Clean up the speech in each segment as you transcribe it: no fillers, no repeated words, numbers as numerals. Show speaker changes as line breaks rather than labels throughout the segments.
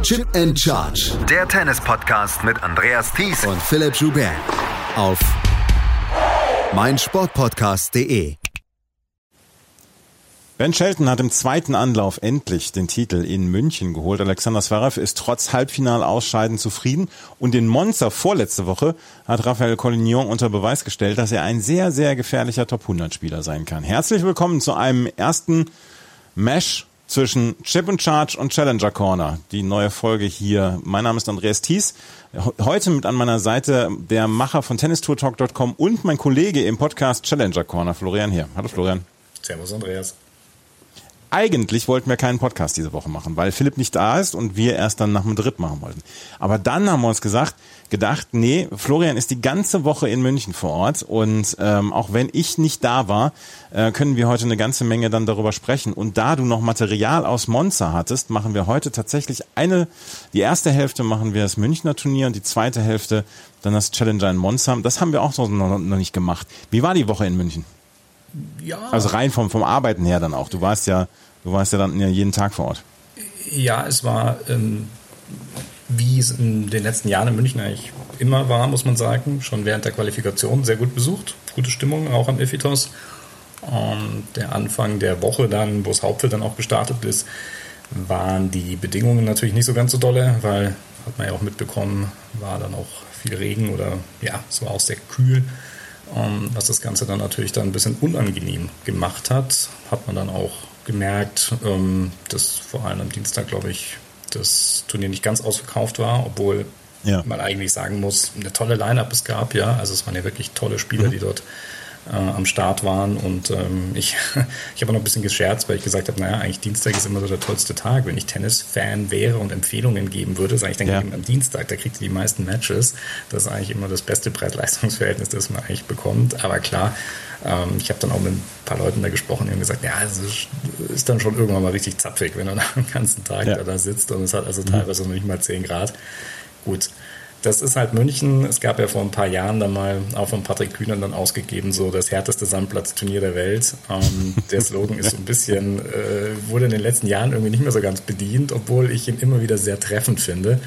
Chip and Charge.
Der Tennis-Podcast mit Andreas Thies
und Philipp Joubert. Auf meinsportpodcast.de.
Ben Shelton hat im zweiten Anlauf endlich den Titel in München geholt. Alexander Zverev ist trotz Halbfinalausscheiden zufrieden. Und in Monza vorletzte Woche hat Raphael Collignon unter Beweis gestellt, dass er ein sehr, sehr gefährlicher Top-100-Spieler sein kann. Herzlich willkommen zu einem ersten Mesh zwischen Chip and Charge und Challenger Corner. Die neue Folge hier. Mein Name ist Andreas Thies. Heute mit an meiner Seite der Macher von TennistourTalk.com und mein Kollege im Podcast Challenger Corner, Florian Heer. Hallo Florian.
Servus Andreas.
Eigentlich wollten wir keinen Podcast diese Woche machen, weil Philipp nicht da ist und wir erst dann nach Madrid machen wollten. Aber dann haben wir uns gedacht, nee, Florian ist die ganze Woche in München vor Ort und auch wenn ich nicht da war, können wir heute eine ganze Menge dann darüber sprechen. Und da du noch Material aus Monza hattest, machen wir heute tatsächlich die erste Hälfte machen wir das Münchner Turnier und die zweite Hälfte dann das Challenger in Monza. Das haben wir auch noch nicht gemacht. Wie war die Woche in München?
Ja.
Also rein vom Arbeiten her dann auch. Du warst ja dann jeden Tag vor Ort.
Ja, es war, wie es in den letzten Jahren in München eigentlich immer war, muss man sagen, schon während der Qualifikation sehr gut besucht. Gute Stimmung, auch am Ephitos. Der Anfang der Woche dann, wo das Hauptfeld dann auch gestartet ist, waren die Bedingungen natürlich nicht so ganz so dolle, weil, hat man ja auch mitbekommen, war dann auch viel Regen oder ja, es war auch sehr kühl. Was das Ganze dann natürlich dann ein bisschen unangenehm gemacht hat man dann auch gemerkt, dass vor allem am Dienstag, glaube ich, das Turnier nicht ganz ausverkauft war, obwohl man eigentlich sagen muss, eine tolle Line-Up es gab, ja, also es waren ja wirklich tolle Spieler, die dort am Start waren und ich habe noch ein bisschen gescherzt, weil ich gesagt habe, naja, eigentlich Dienstag ist immer so der tollste Tag. Wenn ich Tennis-Fan wäre und Empfehlungen geben würde, sage ich dann eben am Dienstag, da kriegt ihr die meisten Matches. Das ist eigentlich immer das beste Preis-Leistungs-Verhältnis, das man eigentlich bekommt. Aber klar, ich habe dann auch mit ein paar Leuten da gesprochen, die haben gesagt, ja, es ist dann schon irgendwann mal richtig zapfig, wenn man den ganzen Tag da sitzt und es hat also teilweise noch nicht mal 10 Grad. Gut. Das ist halt München. Es gab ja vor ein paar Jahren dann mal auch von Patrick Kühnern dann ausgegeben, so das härteste Sandplatzturnier der Welt. Der Slogan ist so ein bisschen, wurde in den letzten Jahren irgendwie nicht mehr so ganz bedient, obwohl ich ihn immer wieder sehr treffend finde.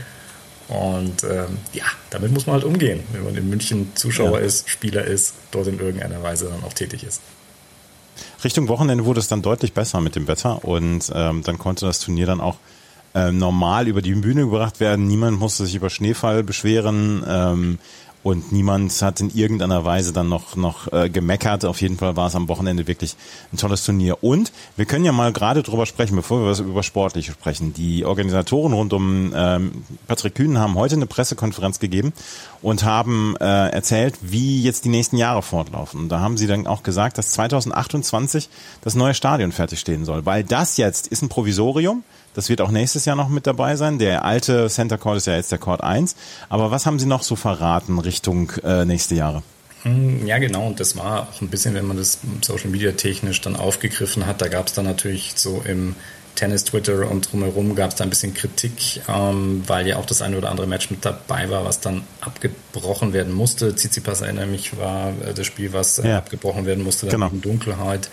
Und damit muss man halt umgehen, wenn man in München Zuschauer ist, Spieler ist, dort in irgendeiner Weise dann auch tätig ist.
Richtung Wochenende wurde es dann deutlich besser mit dem Wetter und dann konnte das Turnier dann auch normal über die Bühne gebracht werden. Niemand musste sich über Schneefall beschweren und niemand hat in irgendeiner Weise dann noch gemeckert. Auf jeden Fall war es am Wochenende wirklich ein tolles Turnier. Und wir können ja mal gerade drüber sprechen, bevor wir über Sportliche sprechen. Die Organisatoren rund um Patrick Kühn haben heute eine Pressekonferenz gegeben und haben erzählt, wie jetzt die nächsten Jahre fortlaufen. Und da haben sie dann auch gesagt, dass 2028 das neue Stadion fertigstehen soll. Weil das jetzt ist ein Provisorium. Das wird auch nächstes Jahr noch mit dabei sein. Der alte Center Court ist ja jetzt der Court 1. Aber was haben Sie noch so verraten Richtung nächste Jahre?
Ja, genau. Und das war auch ein bisschen, wenn man das Social Media technisch dann aufgegriffen hat. Da gab es dann natürlich so im Tennis-Twitter und drumherum gab es da ein bisschen Kritik, weil ja auch das eine oder andere Match mit dabei war, was dann abgebrochen werden musste. Tsitsipas, erinnere mich, war das Spiel, was abgebrochen werden musste, dann in Dunkelheit.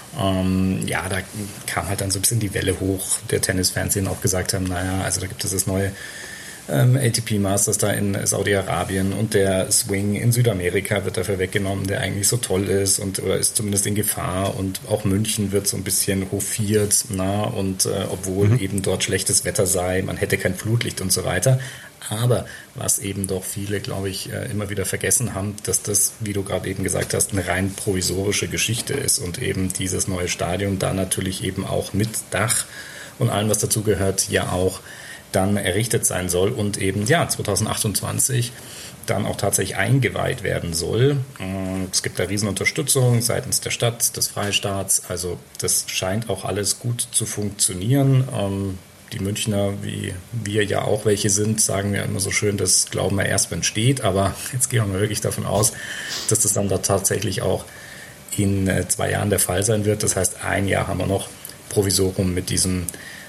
Da kam halt dann so ein bisschen die Welle hoch der Tennisfans, die dann auch gesagt haben, naja, also da gibt es das neue ATP Masters da in Saudi-Arabien und der Swing in Südamerika wird dafür weggenommen, der eigentlich so toll ist oder ist zumindest in Gefahr und auch München wird so ein bisschen hofiert, obwohl eben dort schlechtes Wetter sei, man hätte kein Flutlicht und so weiter. Aber was eben doch viele, glaube ich, immer wieder vergessen haben, dass das, wie du gerade eben gesagt hast, eine rein provisorische Geschichte ist und eben dieses neue Stadion da natürlich eben auch mit Dach und allem, was dazugehört, ja auch dann errichtet sein soll und eben 2028 dann auch tatsächlich eingeweiht werden soll. Es gibt da Riesenunterstützung seitens der Stadt, des Freistaats, also das scheint auch alles gut zu funktionieren. Die Münchner, wie wir ja auch welche sind, sagen ja immer so schön, das glauben wir erst, wenn es steht. Aber jetzt gehen wir mal wirklich davon aus, dass das dann da tatsächlich auch in 2 Jahren der Fall sein wird. Das heißt, 1 Jahr haben wir noch Provisorium mit diesem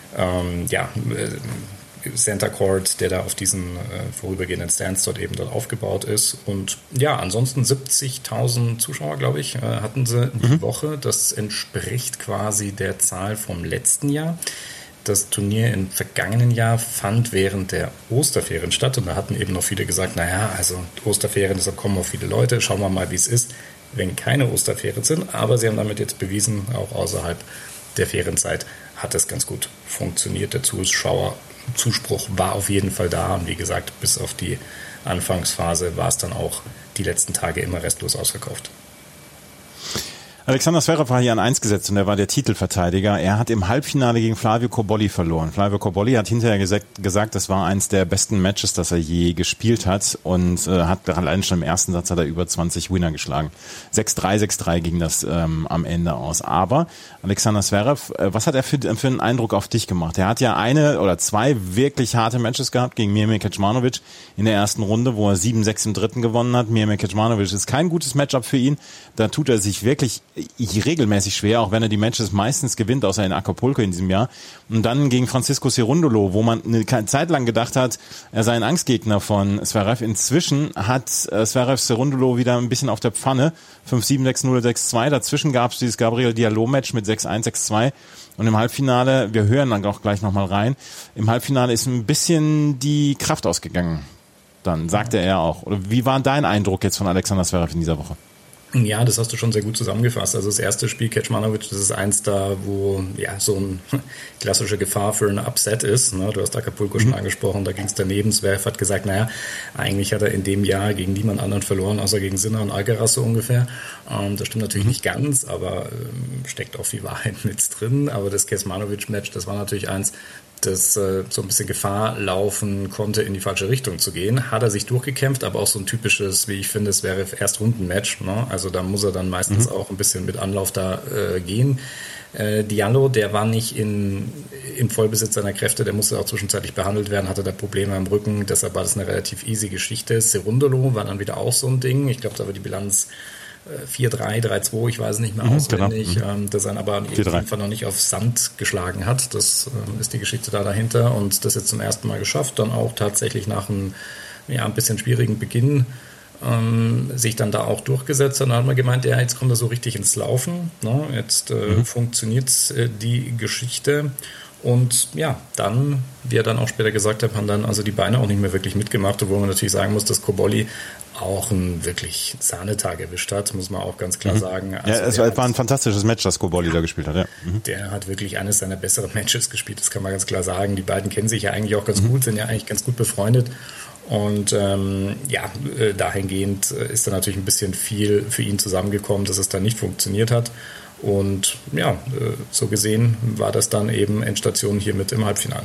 Center Court, der da auf diesen vorübergehenden Stands dort aufgebaut ist. Und ja, ansonsten 70.000 Zuschauer, glaube ich, hatten sie die Woche. Das entspricht quasi der Zahl vom letzten Jahr. Das Turnier im vergangenen Jahr fand während der Osterferien statt und da hatten eben noch viele gesagt, naja, also Osterferien, deshalb kommen auch viele Leute, schauen wir mal, wie es ist, wenn keine Osterferien sind. Aber sie haben damit jetzt bewiesen, auch außerhalb der Ferienzeit hat es ganz gut funktioniert. Der Zuschauerzuspruch war auf jeden Fall da und wie gesagt, bis auf die Anfangsphase war es dann auch die letzten Tage immer restlos ausverkauft.
Alexander Zverev war hier an 1 gesetzt und er war der Titelverteidiger. Er hat im Halbfinale gegen Flavio Cobolli verloren. Flavio Cobolli hat hinterher gesagt, das war eins der besten Matches, das er je gespielt hat und hat allein schon im ersten Satz hat er über 20 Winner geschlagen. 6-3, 6-3 ging das am Ende aus. Aber Alexander Zverev, was hat er für einen Eindruck auf dich gemacht? Er hat ja eine oder zwei wirklich harte Matches gehabt gegen Mirmir Kecmanovic in der ersten Runde, wo er 7-6 im dritten gewonnen hat. Mirmir Kecmanovic ist kein gutes Matchup für ihn. Da tut er sich wirklich regelmäßig schwer, auch wenn er die Matches meistens gewinnt, außer in Acapulco in diesem Jahr. Und dann gegen Francisco Cerundolo, wo man eine Zeit lang gedacht hat, er sei ein Angstgegner von Zverev. Inzwischen hat Zverev Cerundolo wieder ein bisschen auf der Pfanne. 5-7, 6-0, 6-2. Dazwischen gab es dieses Gabriel Diallo-Match mit 6-1, 6-2. Und im Halbfinale, wir hören dann auch gleich nochmal rein, im Halbfinale ist ein bisschen die Kraft ausgegangen. Dann sagte er auch. Oder wie war dein Eindruck jetzt von Alexander Zverev in dieser Woche?
Ja, das hast du schon sehr gut zusammengefasst. Also das erste Spiel Kecmanovic, das ist eins da, wo ja so eine klassische Gefahr für ein Upset ist. Ne? Du hast Acapulco schon angesprochen, da ging es daneben. Zverev hat gesagt, naja, eigentlich hat er in dem Jahr gegen niemand anderen verloren, außer gegen Sinner und Alcaraz so ungefähr. Das stimmt natürlich nicht ganz, aber steckt auch viel Wahrheit mit drin. Aber das Kecmanovic-Match, das war natürlich eins, das so ein bisschen Gefahr laufen konnte, in die falsche Richtung zu gehen. Hat er sich durchgekämpft, aber auch so ein typisches, wie ich finde, es wäre Erstrunden-Match. Ne? Also da muss er dann meistens auch ein bisschen mit Anlauf da gehen. Diallo, der war nicht im Vollbesitz seiner Kräfte, der musste auch zwischenzeitlich behandelt werden, hatte da Probleme am Rücken, deshalb war das eine relativ easy Geschichte. Cerundolo war dann wieder auch so ein Ding. Ich glaube, da war die Bilanz 4-3, 3-2, ich weiß nicht mehr auswendig, dass er aber in jedem Fall noch nicht auf Sand geschlagen hat. Das ist die Geschichte da dahinter und das jetzt zum ersten Mal geschafft, dann auch tatsächlich nach einem ein bisschen schwierigen Beginn sich dann da auch durchgesetzt. Dann hat man gemeint, ja, jetzt kommt er so richtig ins Laufen, ne? Jetzt funktioniert die Geschichte. Und ja, dann, wie er dann auch später gesagt hat, haben dann also die Beine auch nicht mehr wirklich mitgemacht, obwohl man natürlich sagen muss, dass Cobolli auch einen wirklich Sahnetag erwischt hat, muss man auch ganz klar sagen. Also
ja, es war ein fantastisches Match, das Cobolli da gespielt hat. Ja.
Der hat wirklich eines seiner besseren Matches gespielt, das kann man ganz klar sagen. Die beiden kennen sich ja eigentlich auch ganz gut, sind ja eigentlich ganz gut befreundet. Und dahingehend ist da natürlich ein bisschen viel für ihn zusammengekommen, dass es dann nicht funktioniert hat. Und ja, so gesehen war das dann eben Endstation hier mit im Halbfinale.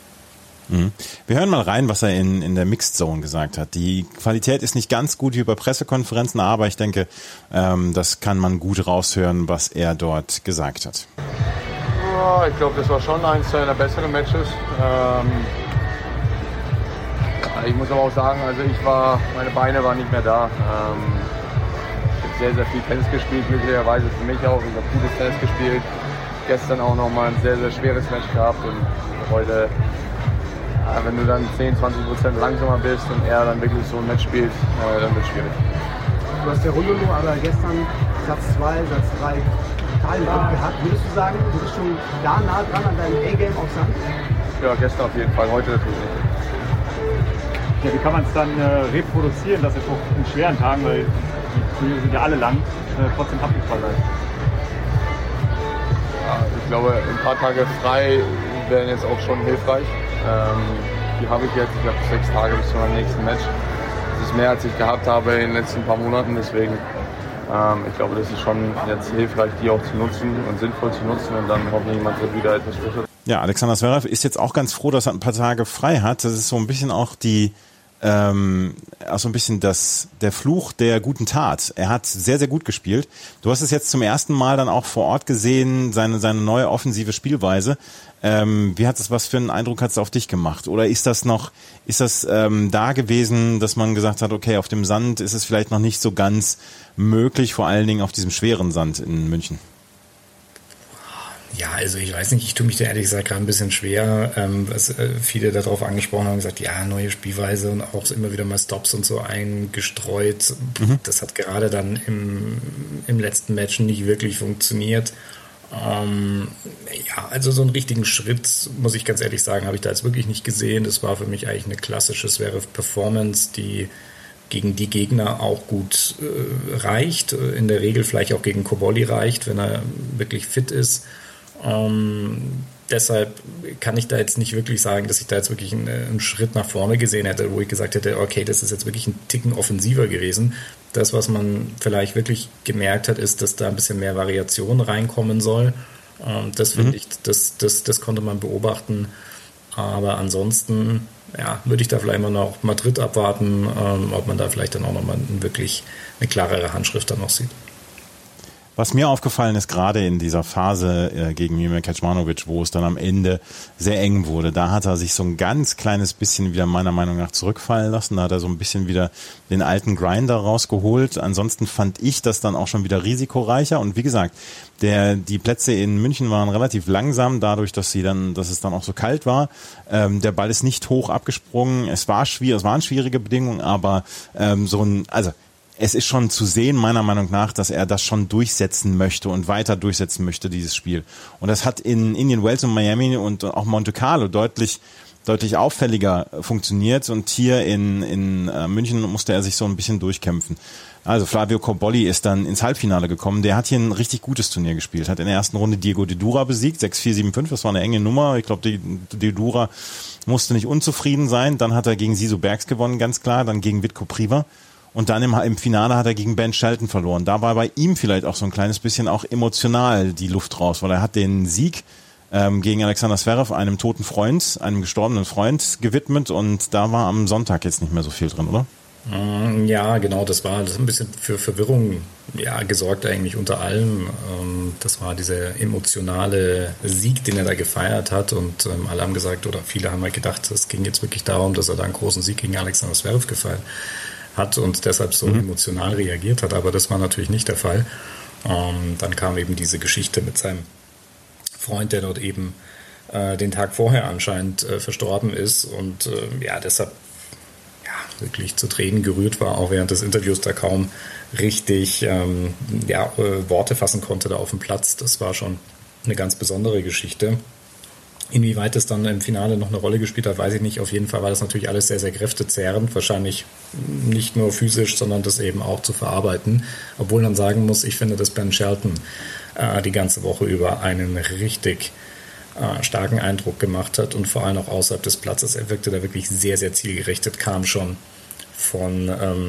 Wir hören mal rein, was er in der Mixed Zone gesagt hat. Die Qualität ist nicht ganz gut wie bei Pressekonferenzen, aber ich denke, das kann man gut raushören, was er dort gesagt hat.
Ja, ich glaube, das war schon eins seiner besseren Matches. Ich muss aber auch sagen, also meine Beine waren nicht mehr da. Ich habe sehr, sehr viel Tennis gespielt, glücklicherweise für mich auch. Ich habe gutes Tennis gespielt. Gestern auch nochmal ein sehr, sehr schweres Match gehabt und heute, wenn du dann 10-20% langsamer bist und er dann wirklich so ein Match spielt, dann wird es schwierig.
Du hast ja Cerundolo, aber gestern Satz 2, Satz 3 total im Kopf gehabt. Würdest du sagen, du bist schon da nah dran an deinem A-Game auf Sand?
Ja, gestern auf jeden Fall, heute natürlich nicht.
Ja, wie kann man es dann reproduzieren, dass es auch in schweren Tagen, weil die Turniere sind ja alle lang, trotzdem abrufbar bleibt?
Ja, ich glaube, ein paar Tage frei wären jetzt auch schon hilfreich. Die habe ich jetzt, ich glaube 6 Tage bis zu meinem nächsten Match. Das ist mehr, als ich gehabt habe in den letzten paar Monaten, deswegen ich glaube, das ist schon jetzt hilfreich, die auch zu nutzen und sinnvoll zu nutzen und dann hoffentlich jemand wieder etwas frischer.
Ja, Alexander Zverev ist jetzt auch ganz froh, dass er ein paar Tage frei hat. Das ist so ein bisschen auch der Fluch der guten Tat. Er hat sehr, sehr gut gespielt. Du hast es jetzt zum ersten Mal dann auch vor Ort gesehen, seine neue offensive Spielweise. Was für einen Eindruck hat es auf dich gemacht? Oder ist das da gewesen, dass man gesagt hat, okay, auf dem Sand ist es vielleicht noch nicht so ganz möglich, vor allen Dingen auf diesem schweren Sand in München?
Ja, also ich weiß nicht, ich tue mich da ehrlich gesagt gerade ein bisschen schwer, was viele darauf angesprochen haben, gesagt, ja, neue Spielweise und auch immer wieder mal Stops und so eingestreut. Das hat gerade dann im letzten Match nicht wirklich funktioniert. Ja, also so einen richtigen Schritt, muss ich ganz ehrlich sagen, habe ich da jetzt wirklich nicht gesehen. Das war für mich eigentlich eine klassische Zverev-Performance, die gegen die Gegner auch gut reicht. In der Regel vielleicht auch gegen Cobolli reicht, wenn er wirklich fit ist. Deshalb kann ich da jetzt nicht wirklich sagen, dass ich da jetzt wirklich einen Schritt nach vorne gesehen hätte, wo ich gesagt hätte, okay, das ist jetzt wirklich ein Ticken offensiver gewesen. Das, was man vielleicht wirklich gemerkt hat, ist, dass da ein bisschen mehr Variation reinkommen soll. Das finde ich, das konnte man beobachten. Aber ansonsten, ja, würde ich da vielleicht mal noch Madrid abwarten, ob man da vielleicht dann auch nochmal wirklich eine klarere Handschrift dann noch sieht.
Was mir aufgefallen ist, gerade in dieser Phase gegen Mimir Kecmanovic, wo es dann am Ende sehr eng wurde, da hat er sich so ein ganz kleines bisschen wieder meiner Meinung nach zurückfallen lassen. Da hat er so ein bisschen wieder den alten Grinder rausgeholt. Ansonsten fand ich das dann auch schon wieder risikoreicher. Und wie gesagt, die Plätze in München waren relativ langsam, dadurch, dass es dann auch so kalt war. Der Ball ist nicht hoch abgesprungen. Es waren schwierige Bedingungen, aber es ist schon zu sehen, meiner Meinung nach, dass er das schon durchsetzen möchte und weiter durchsetzen möchte, dieses Spiel. Und das hat in Indian Wells und Miami und auch Monte Carlo deutlich auffälliger funktioniert. Und hier in München musste er sich so ein bisschen durchkämpfen. Also Flavio Cobolli ist dann ins Halbfinale gekommen. Der hat hier ein richtig gutes Turnier gespielt. Hat in der ersten Runde Diego Dedura besiegt, 6-4, 7-5. Das war eine enge Nummer. Ich glaube, Dedura musste nicht unzufrieden sein. Dann hat er gegen Siso Bergs gewonnen, ganz klar. Dann gegen Vitko Priva. Und dann im Finale hat er gegen Ben Shelton verloren. Da war bei ihm vielleicht auch so ein kleines bisschen auch emotional die Luft raus, weil er hat den Sieg gegen Alexander Zverev, einem toten Freund, einem gestorbenen Freund gewidmet, und da war am Sonntag jetzt nicht mehr so viel drin, oder?
Ja, genau, das hat ein bisschen für Verwirrung gesorgt eigentlich unter allem. Das war dieser emotionale Sieg, den er da gefeiert hat, und alle haben gesagt, oder viele haben halt gedacht, es ging jetzt wirklich darum, dass er da einen großen Sieg gegen Alexander Zverev gefeiert hat und deshalb so emotional reagiert hat, aber das war natürlich nicht der Fall. Dann kam eben diese Geschichte mit seinem Freund, der dort eben den Tag vorher anscheinend verstorben ist und deshalb wirklich zu Tränen gerührt war, auch während des Interviews da kaum richtig Worte fassen konnte da auf dem Platz. Das war schon eine ganz besondere Geschichte. Inwieweit es dann im Finale noch eine Rolle gespielt hat, weiß ich nicht. Auf jeden Fall war das natürlich alles sehr, sehr kräftezehrend. Wahrscheinlich nicht nur physisch, sondern das eben auch zu verarbeiten. Obwohl man sagen muss, ich finde, dass Ben Shelton die ganze Woche über einen richtig starken Eindruck gemacht hat und vor allem auch außerhalb des Platzes. Er wirkte da wirklich sehr, sehr zielgerichtet, kam schon von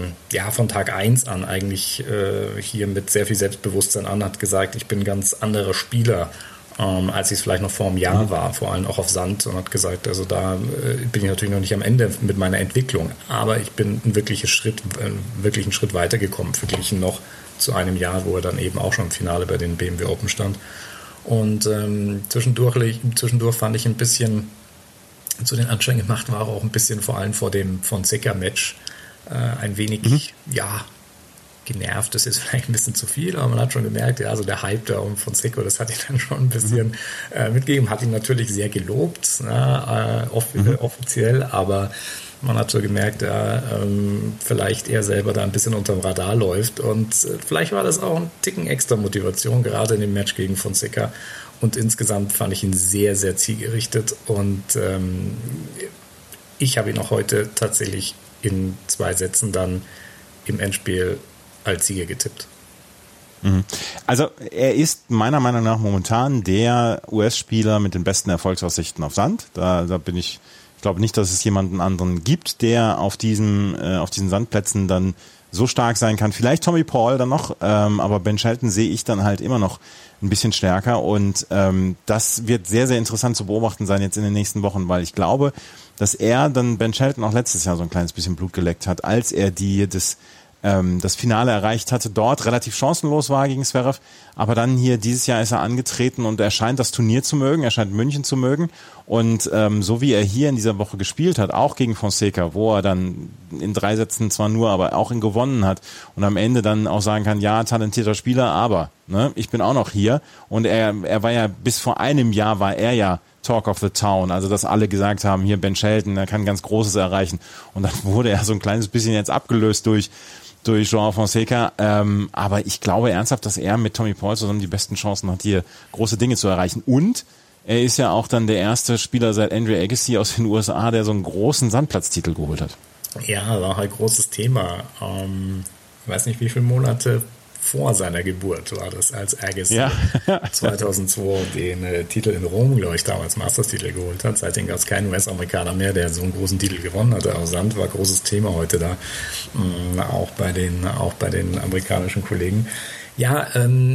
Tag 1 an eigentlich hier mit sehr viel Selbstbewusstsein an, hat gesagt, ich bin ein ganz anderer Spieler, als ich es vielleicht noch vor einem Jahr war, vor allem auch auf Sand, und hat gesagt, also da bin ich natürlich noch nicht am Ende mit meiner Entwicklung, aber ich bin wirklich einen Schritt weitergekommen, verglichen noch zu einem Jahr, wo er dann eben auch schon im Finale bei den BMW Open stand. Und zwischendurch fand ich ein bisschen zu den Anstrengungen gemacht, war auch ein bisschen vor allem vor dem Fonseca-Match ein wenig, genervt, das ist vielleicht ein bisschen zu viel, aber man hat schon gemerkt, also der Hype da um Fonseca, das hat ihn dann schon ein bisschen mitgegeben, hat ihn natürlich sehr gelobt, offiziell, aber man hat so gemerkt, vielleicht er selber da ein bisschen unterm Radar läuft, und vielleicht war das auch ein Ticken extra Motivation, gerade in dem Match gegen Fonseca, und insgesamt fand ich ihn sehr, sehr zielgerichtet, und ich habe ihn auch heute tatsächlich in 2 Sätzen dann im Endspiel als Sieger getippt.
Also er ist meiner Meinung nach momentan der US-Spieler mit den besten Erfolgsaussichten auf Sand. Da bin ich glaube nicht, dass es jemanden anderen gibt, der auf diesen Sandplätzen dann so stark sein kann. Vielleicht Tommy Paul dann noch, aber Ben Shelton sehe ich dann halt immer noch ein bisschen stärker, und das wird sehr, sehr interessant zu beobachten sein jetzt in den nächsten Wochen, weil ich glaube, dass er dann Ben Shelton auch letztes Jahr so ein kleines bisschen Blut geleckt hat, als er das Finale erreicht hatte, dort relativ chancenlos war gegen Zverev, aber dann hier dieses Jahr ist er angetreten und er scheint das Turnier zu mögen, er scheint München zu mögen, und so wie er hier in dieser Woche gespielt hat, auch gegen Fonseca, wo er dann in 3 Sätzen zwar nur, aber auch gewonnen hat und am Ende dann auch sagen kann, ja, talentierter Spieler, aber ich bin auch noch hier, und er war ja bis vor einem Jahr war er ja Talk of the Town, also dass alle gesagt haben, hier Ben Shelton, der kann ganz Großes erreichen. Und dann wurde er so ein kleines bisschen jetzt abgelöst durch João Fonseca, aber ich glaube ernsthaft, dass er mit Tommy Paul zusammen die besten Chancen hat, hier große Dinge zu erreichen. Und er ist ja auch dann der erste Spieler seit Andre Agassi aus den USA, der so einen großen Sandplatztitel geholt hat. Ja, war halt großes Thema. Ich weiß nicht, wie viele Monate vor seiner Geburt war das, als Agassi 2002 den Titel in Rom, glaube ich, damals Masters-Titel geholt hat. Seitdem gab es keinen US-Amerikaner mehr, der so einen großen Titel gewonnen hatte. Auch Sand war großes Thema heute da, auch bei den amerikanischen Kollegen. Ja,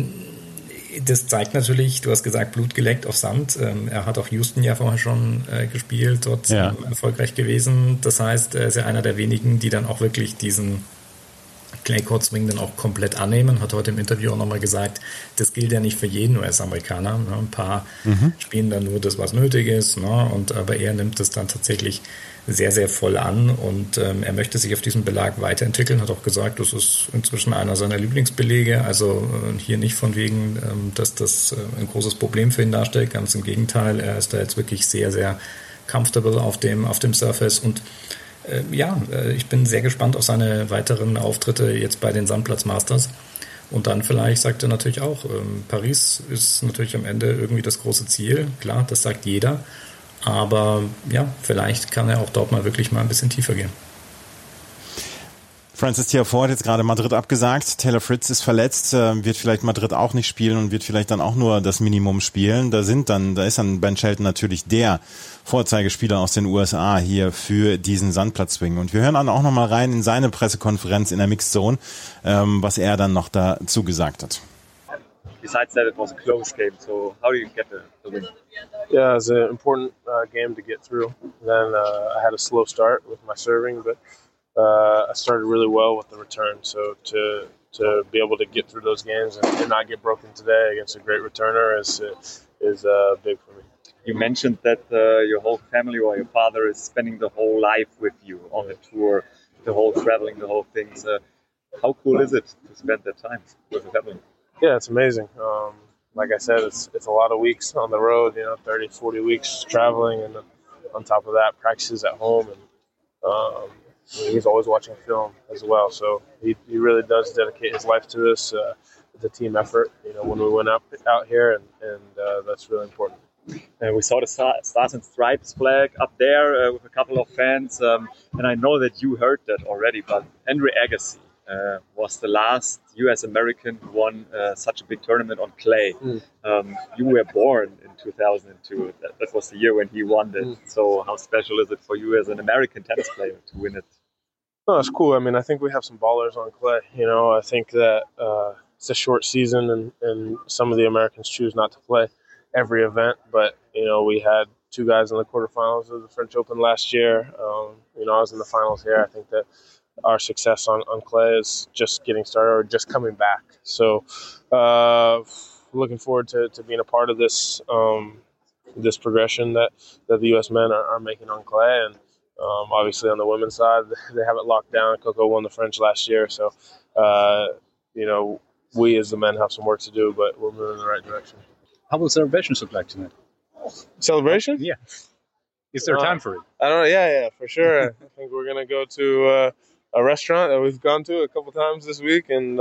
das zeigt natürlich, du hast gesagt, Blut geleckt auf Sand. Er hat auch Houston ja vorher schon gespielt, dort erfolgreich gewesen. Das heißt, er ist ja einer der wenigen, die dann auch wirklich diesen Clay Court Swing dann auch komplett annehmen. Hat heute im Interview auch nochmal gesagt, das gilt ja nicht für jeden US-Amerikaner. Ne? Ein paar spielen dann nur das, was nötig ist. Ne? Aber er nimmt das dann tatsächlich sehr, sehr voll an und er möchte sich auf diesem Belag weiterentwickeln, hat auch gesagt, das ist inzwischen einer seiner Lieblingsbelege, also hier nicht von wegen, dass das ein großes Problem für ihn darstellt, ganz im Gegenteil, er ist da jetzt wirklich sehr, sehr comfortable auf dem Surface und ich bin sehr gespannt auf seine weiteren Auftritte jetzt bei den Sandplatz Masters. Und dann vielleicht sagt er natürlich auch, Paris ist natürlich am Ende irgendwie das große Ziel. Klar, das sagt jeder. Aber ja, vielleicht kann er auch dort mal wirklich mal ein bisschen tiefer gehen. Frances Tiafoe hat jetzt gerade Madrid abgesagt. Taylor Fritz ist verletzt, wird vielleicht Madrid auch nicht spielen und wird vielleicht dann auch nur das Minimum spielen. Da ist dann Ben Shelton natürlich der Vorzeigespieler aus den USA hier für diesen Sandplatzswing. Und wir hören dann auch nochmal rein in seine Pressekonferenz in der Mixed Zone, was er dann noch dazu gesagt hat.
Besides that, it was a close game. So how do you get the win?
Yeah, it was an important game to get through. Then I had a slow start with my serving, but I started really well with the return. So to be able to get through those games and not get broken today against a great returner is big for me.
You mentioned that your whole family or your father is spending the whole life with you on the tour, the whole traveling, the whole things. How cool is it to spend that time with the family?
Yeah, it's amazing. Like I said, it's a lot of weeks on the road, 30, 40 weeks traveling, and on top of that, practices at home. And he's always watching film as well. So he really does dedicate his life to this. It's a team effort, when we went out here, and that's really important.
We saw the Stars and Stripes flag up there with a couple of fans, and I know that you heard that already, but Andre Agassi was the last U.S. American who won such a big tournament on clay. You were born in 2002. That was the year when he won it. So how special is it for you as an American tennis player to win it?
Oh, it's cool. I mean, I think we have some ballers on clay. I think that it's a short season and some of the Americans choose not to play every event. But, we had two guys in the quarterfinals of the French Open last year. I was in the finals here. I think that our success on clay is just getting started or just coming back. So looking forward to being a part of this this progression that the U.S. men are making on clay. And obviously on the women's side, they have it locked down. Coco won the French last year. So, we as the men have some work to do, but we're moving in the right direction.
How will celebrations look like tonight?
Celebration?
Yeah. Is there time for it?
I don't know. Yeah, for sure. I think we're going to go to a restaurant that we've gone to a couple times this week and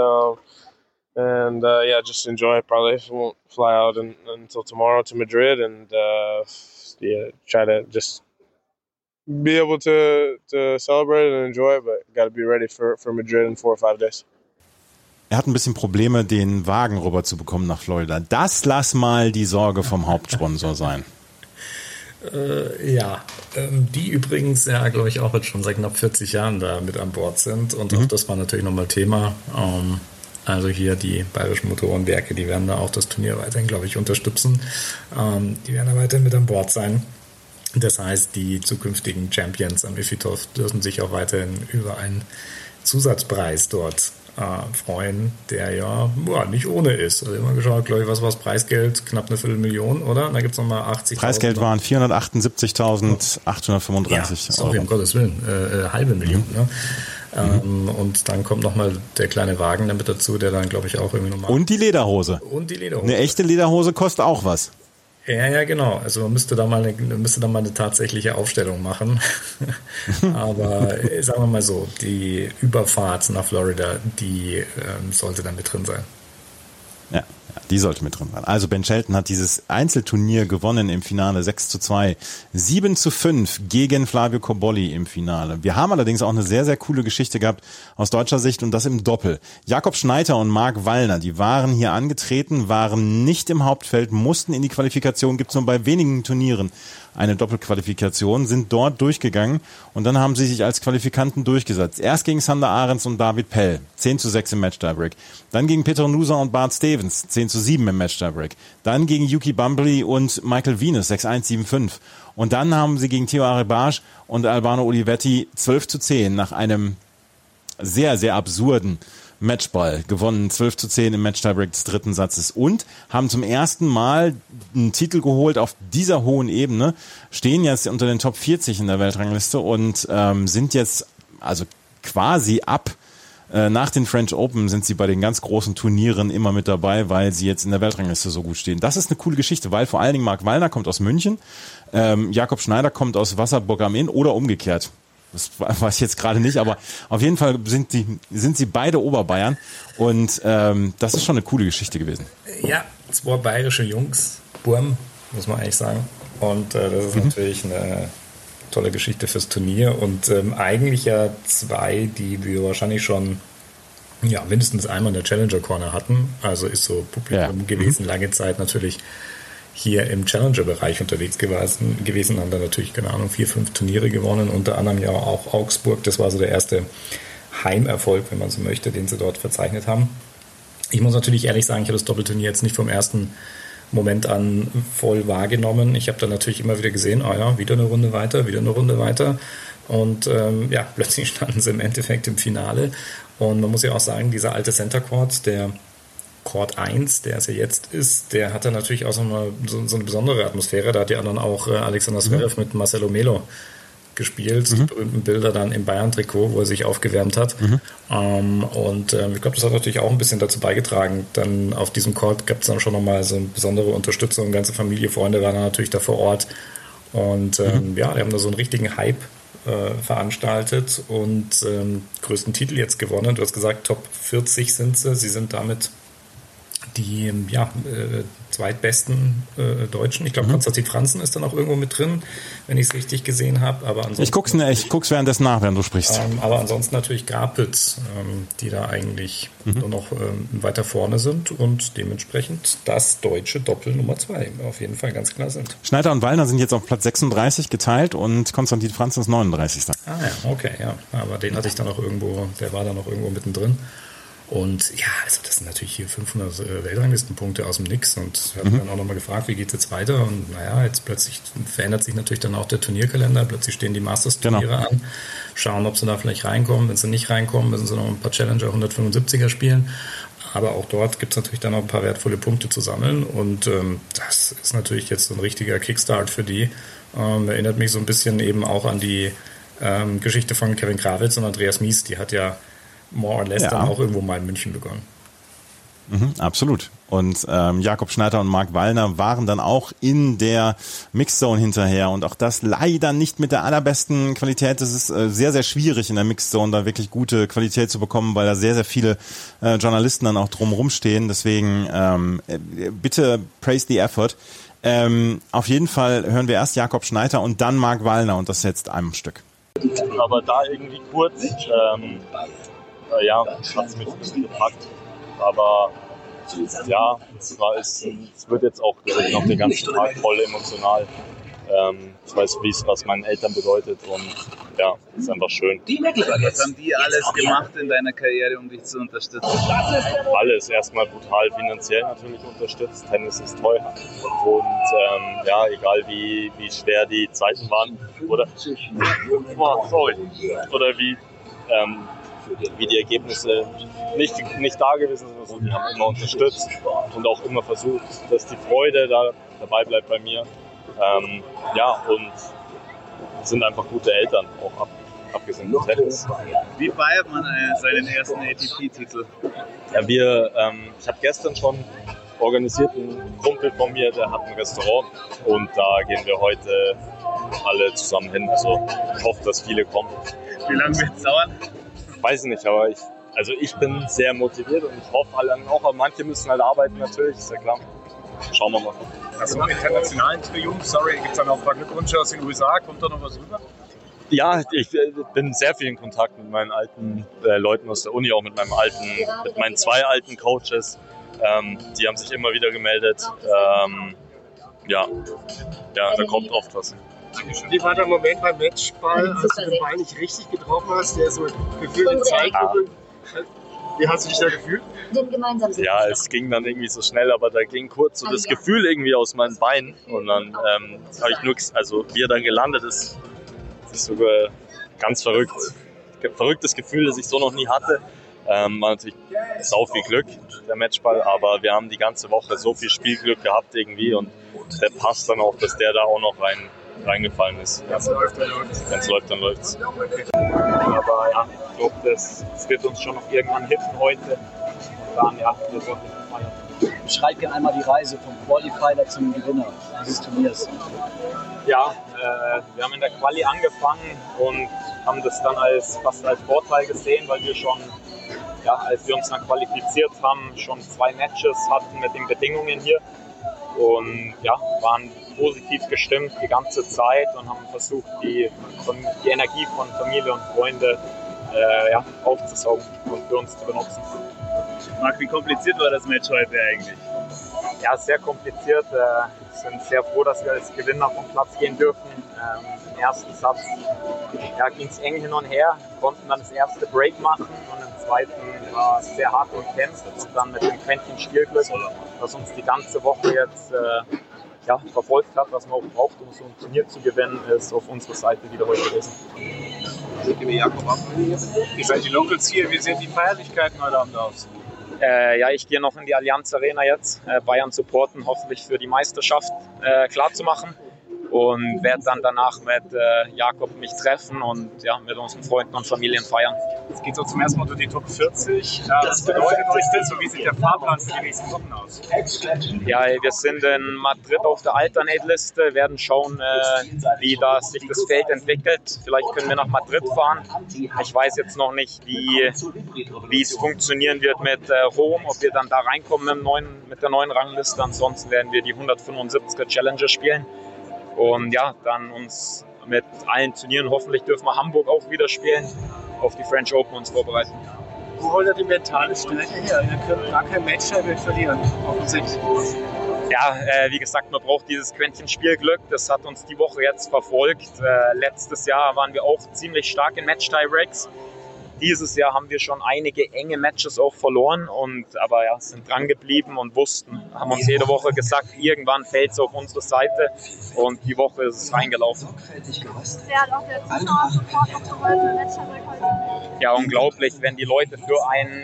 just enjoy it. Probably won't fly out until tomorrow to Madrid and try to just be able to celebrate and enjoy it, but got to be ready for Madrid in 4 or 5 days.
Er hat ein bisschen Probleme, den Wagen rüber zu bekommen nach Florida. Das lass mal die Sorge vom Hauptsponsor sein. Die übrigens, glaube ich, auch jetzt schon seit knapp 40 Jahren da mit an Bord sind. Und auch das war natürlich nochmal Thema. Also hier die Bayerischen Motorenwerke, die werden da auch das Turnier weiterhin, glaube ich, unterstützen. Die werden da weiterhin mit an Bord sein. Das heißt, die zukünftigen Champions am Ifitos dürfen sich auch weiterhin über einen Zusatzpreis dort freuen, der ja nicht ohne ist. Also immer geschaut, glaube ich, was war das Preisgeld? Knapp eine Viertelmillion, oder? Und da gibt es nochmal 80.000. Preisgeld waren 478.835 Euro. Um Gottes Willen, halbe Million. Ne? Und dann kommt nochmal der kleine Wagen damit dazu, der dann, glaube ich, auch irgendwie nochmal... Und die Lederhose. Eine echte Lederhose kostet auch was.
Ja, genau. Also man müsste da mal eine tatsächliche Aufstellung machen. Aber sagen wir mal so, die Überfahrt nach Florida, die sollte dann mit drin sein.
Ja, die sollte mit drin sein. Also Ben Shelton hat dieses Einzelturnier gewonnen im Finale 6:2, 7:5 gegen Flavio Cobolli im Finale. Wir haben allerdings auch eine sehr, sehr coole Geschichte gehabt aus deutscher Sicht und das im Doppel. Jakob Schneider und Marc Wallner, die waren hier angetreten, waren nicht im Hauptfeld, mussten in die Qualifikation, gibt es nur bei wenigen Turnieren eine Doppelqualifikation, sind dort durchgegangen und dann haben sie sich als Qualifikanten durchgesetzt. Erst gegen Sander Ahrens und David Pell, 10:6 im Match-Tiebreak. Dann gegen Peter Nusa und Bart Stevens, 10:7 im Match-Tiebreak. Dann gegen Yuki Bumbry und Michael Venus, 6-1, 7-5. Und dann haben sie gegen Theo Aribaj und Albano Olivetti 12:10 nach einem sehr, sehr absurden Matchball gewonnen, 12:10 im Match-Tiebreak des dritten Satzes und haben zum ersten Mal einen Titel geholt auf dieser hohen Ebene, stehen jetzt unter den Top 40 in der Weltrangliste und sind jetzt also quasi nach den French Open sind sie bei den ganz großen Turnieren immer mit dabei, weil sie jetzt in der Weltrangliste so gut stehen. Das ist eine coole Geschichte, weil vor allen Dingen Marc Wallner kommt aus München, Jakob Schneider kommt aus Wasserburg am Inn oder umgekehrt. Das weiß ich jetzt gerade nicht, aber auf jeden Fall sind sie beide Oberbayern und das ist schon eine coole Geschichte gewesen.
Ja, 2 bayerische Jungs, Burm, muss man eigentlich sagen. Und das ist natürlich eine tolle Geschichte fürs Turnier und eigentlich ja 2, die wir wahrscheinlich schon mindestens einmal in der Challenger Corner hatten. Also ist so Publikum gewesen, lange Zeit natürlich hier im Challenger-Bereich unterwegs gewesen, haben da natürlich, 4, 5 Turniere gewonnen, unter anderem ja auch Augsburg, das war so der erste Heimerfolg, wenn man so möchte, den sie dort verzeichnet haben. Ich muss natürlich ehrlich sagen, ich habe das Doppelturnier jetzt nicht vom ersten Moment an voll wahrgenommen. Ich habe dann natürlich immer wieder gesehen, wieder eine Runde weiter und plötzlich standen sie im Endeffekt im Finale und man muss ja auch sagen, dieser alte Center Court, der Court 1, der es ja jetzt ist, der hatte natürlich auch so eine besondere Atmosphäre. Da hat ja dann auch Alexander Zverev mit Marcelo Melo gespielt. Die berühmten Bilder dann im Bayern-Trikot, wo er sich aufgewärmt hat. Ich glaube, das hat natürlich auch ein bisschen dazu beigetragen. Dann auf diesem Court gab es dann schon nochmal so eine besondere Unterstützung. Ganze Familie, Freunde waren dann natürlich da vor Ort. Und die haben da so einen richtigen Hype veranstaltet und größten Titel jetzt gewonnen. Du hast gesagt, Top 40 sind sie. Sie sind damit die zweitbesten Deutschen. Ich glaube, Konstantin Franzen ist dann auch irgendwo mit drin, wenn ich es richtig gesehen habe. Aber ansonsten
ich guck's währenddessen nach, während du sprichst.
Aber ansonsten natürlich Grapitz, die da eigentlich nur noch weiter vorne sind und dementsprechend das deutsche Doppel Nummer 2 auf jeden Fall ganz klar sind.
Schneider und Wallner sind jetzt auf Platz 36 geteilt und Konstantin Franzen ist 39.
Ah ja, okay, ja. Aber den hatte ich dann auch irgendwo, der war dann noch irgendwo mittendrin. Und ja, also das sind natürlich hier 500 Weltranglistenpunkte aus dem Nix und wir haben dann auch nochmal gefragt, wie geht es jetzt weiter und jetzt plötzlich verändert sich natürlich dann auch der Turnierkalender, plötzlich stehen die Masters-Turniere an, schauen, ob sie da vielleicht reinkommen, wenn sie nicht reinkommen, müssen sie noch ein paar Challenger 175er spielen, aber auch dort gibt es natürlich dann noch ein paar wertvolle Punkte zu sammeln und das ist natürlich jetzt so ein richtiger Kickstart für die, erinnert mich so ein bisschen eben auch an die Geschichte von Kevin Krawitz und Andreas Mies, die hat ja more or less dann auch irgendwo mal in München begonnen.
Absolut. Und Jakob Schneider und Marc Wallner waren dann auch in der Mixed-Zone hinterher und auch das leider nicht mit der allerbesten Qualität. Es ist sehr, sehr schwierig in der Mixed-Zone da wirklich gute Qualität zu bekommen, weil da sehr, sehr viele Journalisten dann auch drumherum stehen. Deswegen bitte praise the effort. Auf jeden Fall hören wir erst Jakob Schneider und dann Marc Wallner und das jetzt einem Stück.
Aber da irgendwie kurz hat es mich nicht gepackt. Aber es wird jetzt auch noch den ganzen Tag voll emotional. Ich weiß, was meinen Eltern bedeutet und ist einfach schön.
Was haben die alles gemacht in deiner Karriere, um dich zu unterstützen?
Alles. Erstmal brutal finanziell natürlich unterstützt. Tennis ist teuer. Und egal wie schwer die Zeiten waren oder wie die Ergebnisse nicht da gewesen sind. Also die haben immer unterstützt und auch immer versucht, dass die Freude dabei bleibt bei mir. Und sind einfach gute Eltern, auch abgesehen vom Tennis.
Wie feiert man seinen ersten ATP-Titel?
Ja, ich habe gestern schon organisiert ein Kumpel von mir, der hat ein Restaurant und da gehen wir heute alle zusammen hin. Also ich hoffe, dass viele kommen.
Wie lange wird es dauern?
Weiß nicht, aber ich bin sehr motiviert und ich hoffe alle auch, aber manche müssen halt arbeiten natürlich, ist ja klar. Schauen wir mal.
Hast du einen internationalen Triumph? Sorry, gibt es da noch ein paar Glückwünsche aus den USA? Kommt da noch was rüber?
Ja, ich bin sehr viel in Kontakt mit meinen alten Leuten aus der Uni, auch mit meinen 2 alten Coaches. Die haben sich immer wieder gemeldet. Ja, da kommt oft was.
Wie war der Moment beim Matchball, als du den Ball nicht richtig getroffen hast, der so gefühlt in Zeitlupe? Wie hast du dich da gefühlt?
Ja, es ging dann irgendwie so schnell, aber da ging kurz so das Gefühl irgendwie aus meinen Beinen und dann habe ich nur, also wie er dann gelandet ist, das ist sogar ganz verrückt. Verrücktes Gefühl, das ich so noch nie hatte. War natürlich sau viel Glück, der Matchball, aber wir haben die ganze Woche so viel Spielglück gehabt irgendwie und der passt dann auch, dass der da auch noch reingefallen ist.
Wenn es läuft, dann läuft's.
Wenn es läuft, dann läuft's.
Aber ja, ich glaube, das wird uns schon noch irgendwann hitten heute. Und dann, ja, wir sollten feiern.
Beschreib gerne einmal die Reise vom Qualifier zum Gewinner dieses Turniers.
Ja, wir haben in der Quali angefangen und haben das dann fast als Vorteil gesehen, weil wir schon, ja, als wir uns dann qualifiziert haben, schon 2 Matches hatten mit den Bedingungen hier. Und ja, waren positiv gestimmt die ganze Zeit und haben versucht, die Energie von Familie und Freunde aufzusaugen und für uns zu benutzen.
Marc, wie kompliziert war das Match heute eigentlich?
Ja, sehr kompliziert. Wir sind sehr froh, dass wir als Gewinner vom Platz gehen dürfen. Im ersten Satz ging es eng hin und her, konnten dann das erste Break machen und im zweiten war es sehr hart umkämpft und dann mit dem Quäntchen Spielglück, das uns die ganze Woche jetzt verfolgt hat, was man auch braucht, um so ein Turnier zu gewinnen, ist auf unserer Seite wieder heute gewesen.
Ihr seid die Locals hier, wie sehen die Feierlichkeiten heute Abend aus?
Ich gehe noch in die Allianz Arena jetzt, Bayern supporten, hoffentlich für die Meisterschaft klarzumachen und werde dann danach mit Jakob mich treffen und mit unseren Freunden und Familien feiern.
Jetzt geht es auch zum ersten Mal durch die Top 40. Was bedeutet euch das und wie sieht der Fahrplan für die nächsten Wochen aus?
Ja, wir sind in Madrid auf der Alternate-Liste, werden schauen, wie sich das Feld entwickelt. Vielleicht können wir nach Madrid fahren. Ich weiß jetzt noch nicht, wie es funktionieren wird mit Rom, ob wir dann da reinkommen mit der neuen Rangliste. Ansonsten werden wir die 175er Challenger spielen. Und dann uns mit allen Turnieren, hoffentlich dürfen wir Hamburg auch wieder spielen, auf die French Open uns vorbereiten.
Wo holt ihr die mentale Stärke her? Ihr könnt gar kein Match verlieren, offensichtlich.
Ja, wie gesagt, man braucht dieses Quäntchen Spielglück. Das hat uns die Woche jetzt verfolgt. Letztes Jahr waren wir auch ziemlich stark in Match-Tie-Breaks. Dieses Jahr haben wir schon einige enge Matches auch verloren, aber sind dran geblieben und haben uns jede Woche gesagt, irgendwann fällt es auf unsere Seite und die Woche ist es reingelaufen.
Wer hat auch der Zuschauer-Support noch geholfen im Match-Tie-Break heute?
Ja, unglaublich, wenn die Leute für einen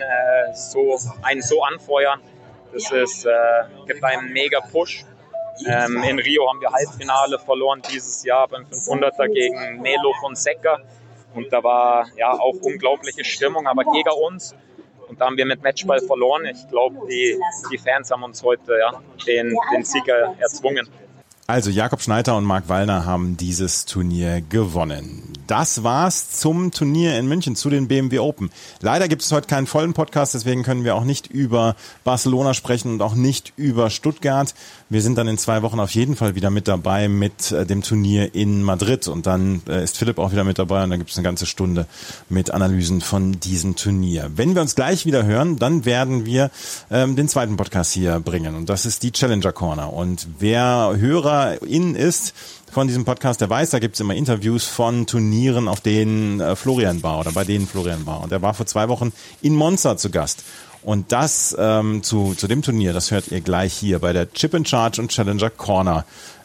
so anfeuern. Das gibt einen mega Push. In Rio haben wir Halbfinale verloren dieses Jahr beim 500er gegen Melo Fonseca. Und da war auch unglaubliche Stimmung, aber gegen uns. Und da haben wir mit Matchball verloren. Ich glaube, die Fans haben uns heute den Sieg erzwungen.
Also Jakob Schneider und Marc Wallner haben dieses Turnier gewonnen. Das war's zum Turnier in München, zu den BMW Open. Leider gibt es heute keinen vollen Podcast, deswegen können wir auch nicht über Barcelona sprechen und auch nicht über Stuttgart. Wir sind dann in 2 Wochen auf jeden Fall wieder mit dabei mit dem Turnier in Madrid und dann ist Philipp auch wieder mit dabei und dann gibt es eine ganze Stunde mit Analysen von diesem Turnier. Wenn wir uns gleich wieder hören, dann werden wir den zweiten Podcast hier bringen und das ist die Challenger Corner. Und wer HörerInnen ist von diesem Podcast, der weiß, da gibt's immer Interviews von Turnieren, auf denen Florian war oder bei denen Florian war. Und er war vor 2 Wochen in Monza zu Gast. Und das zu dem Turnier, das hört ihr gleich hier bei der Chip and Charge und Challenger Corner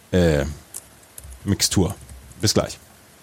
Mixtur. Bis gleich.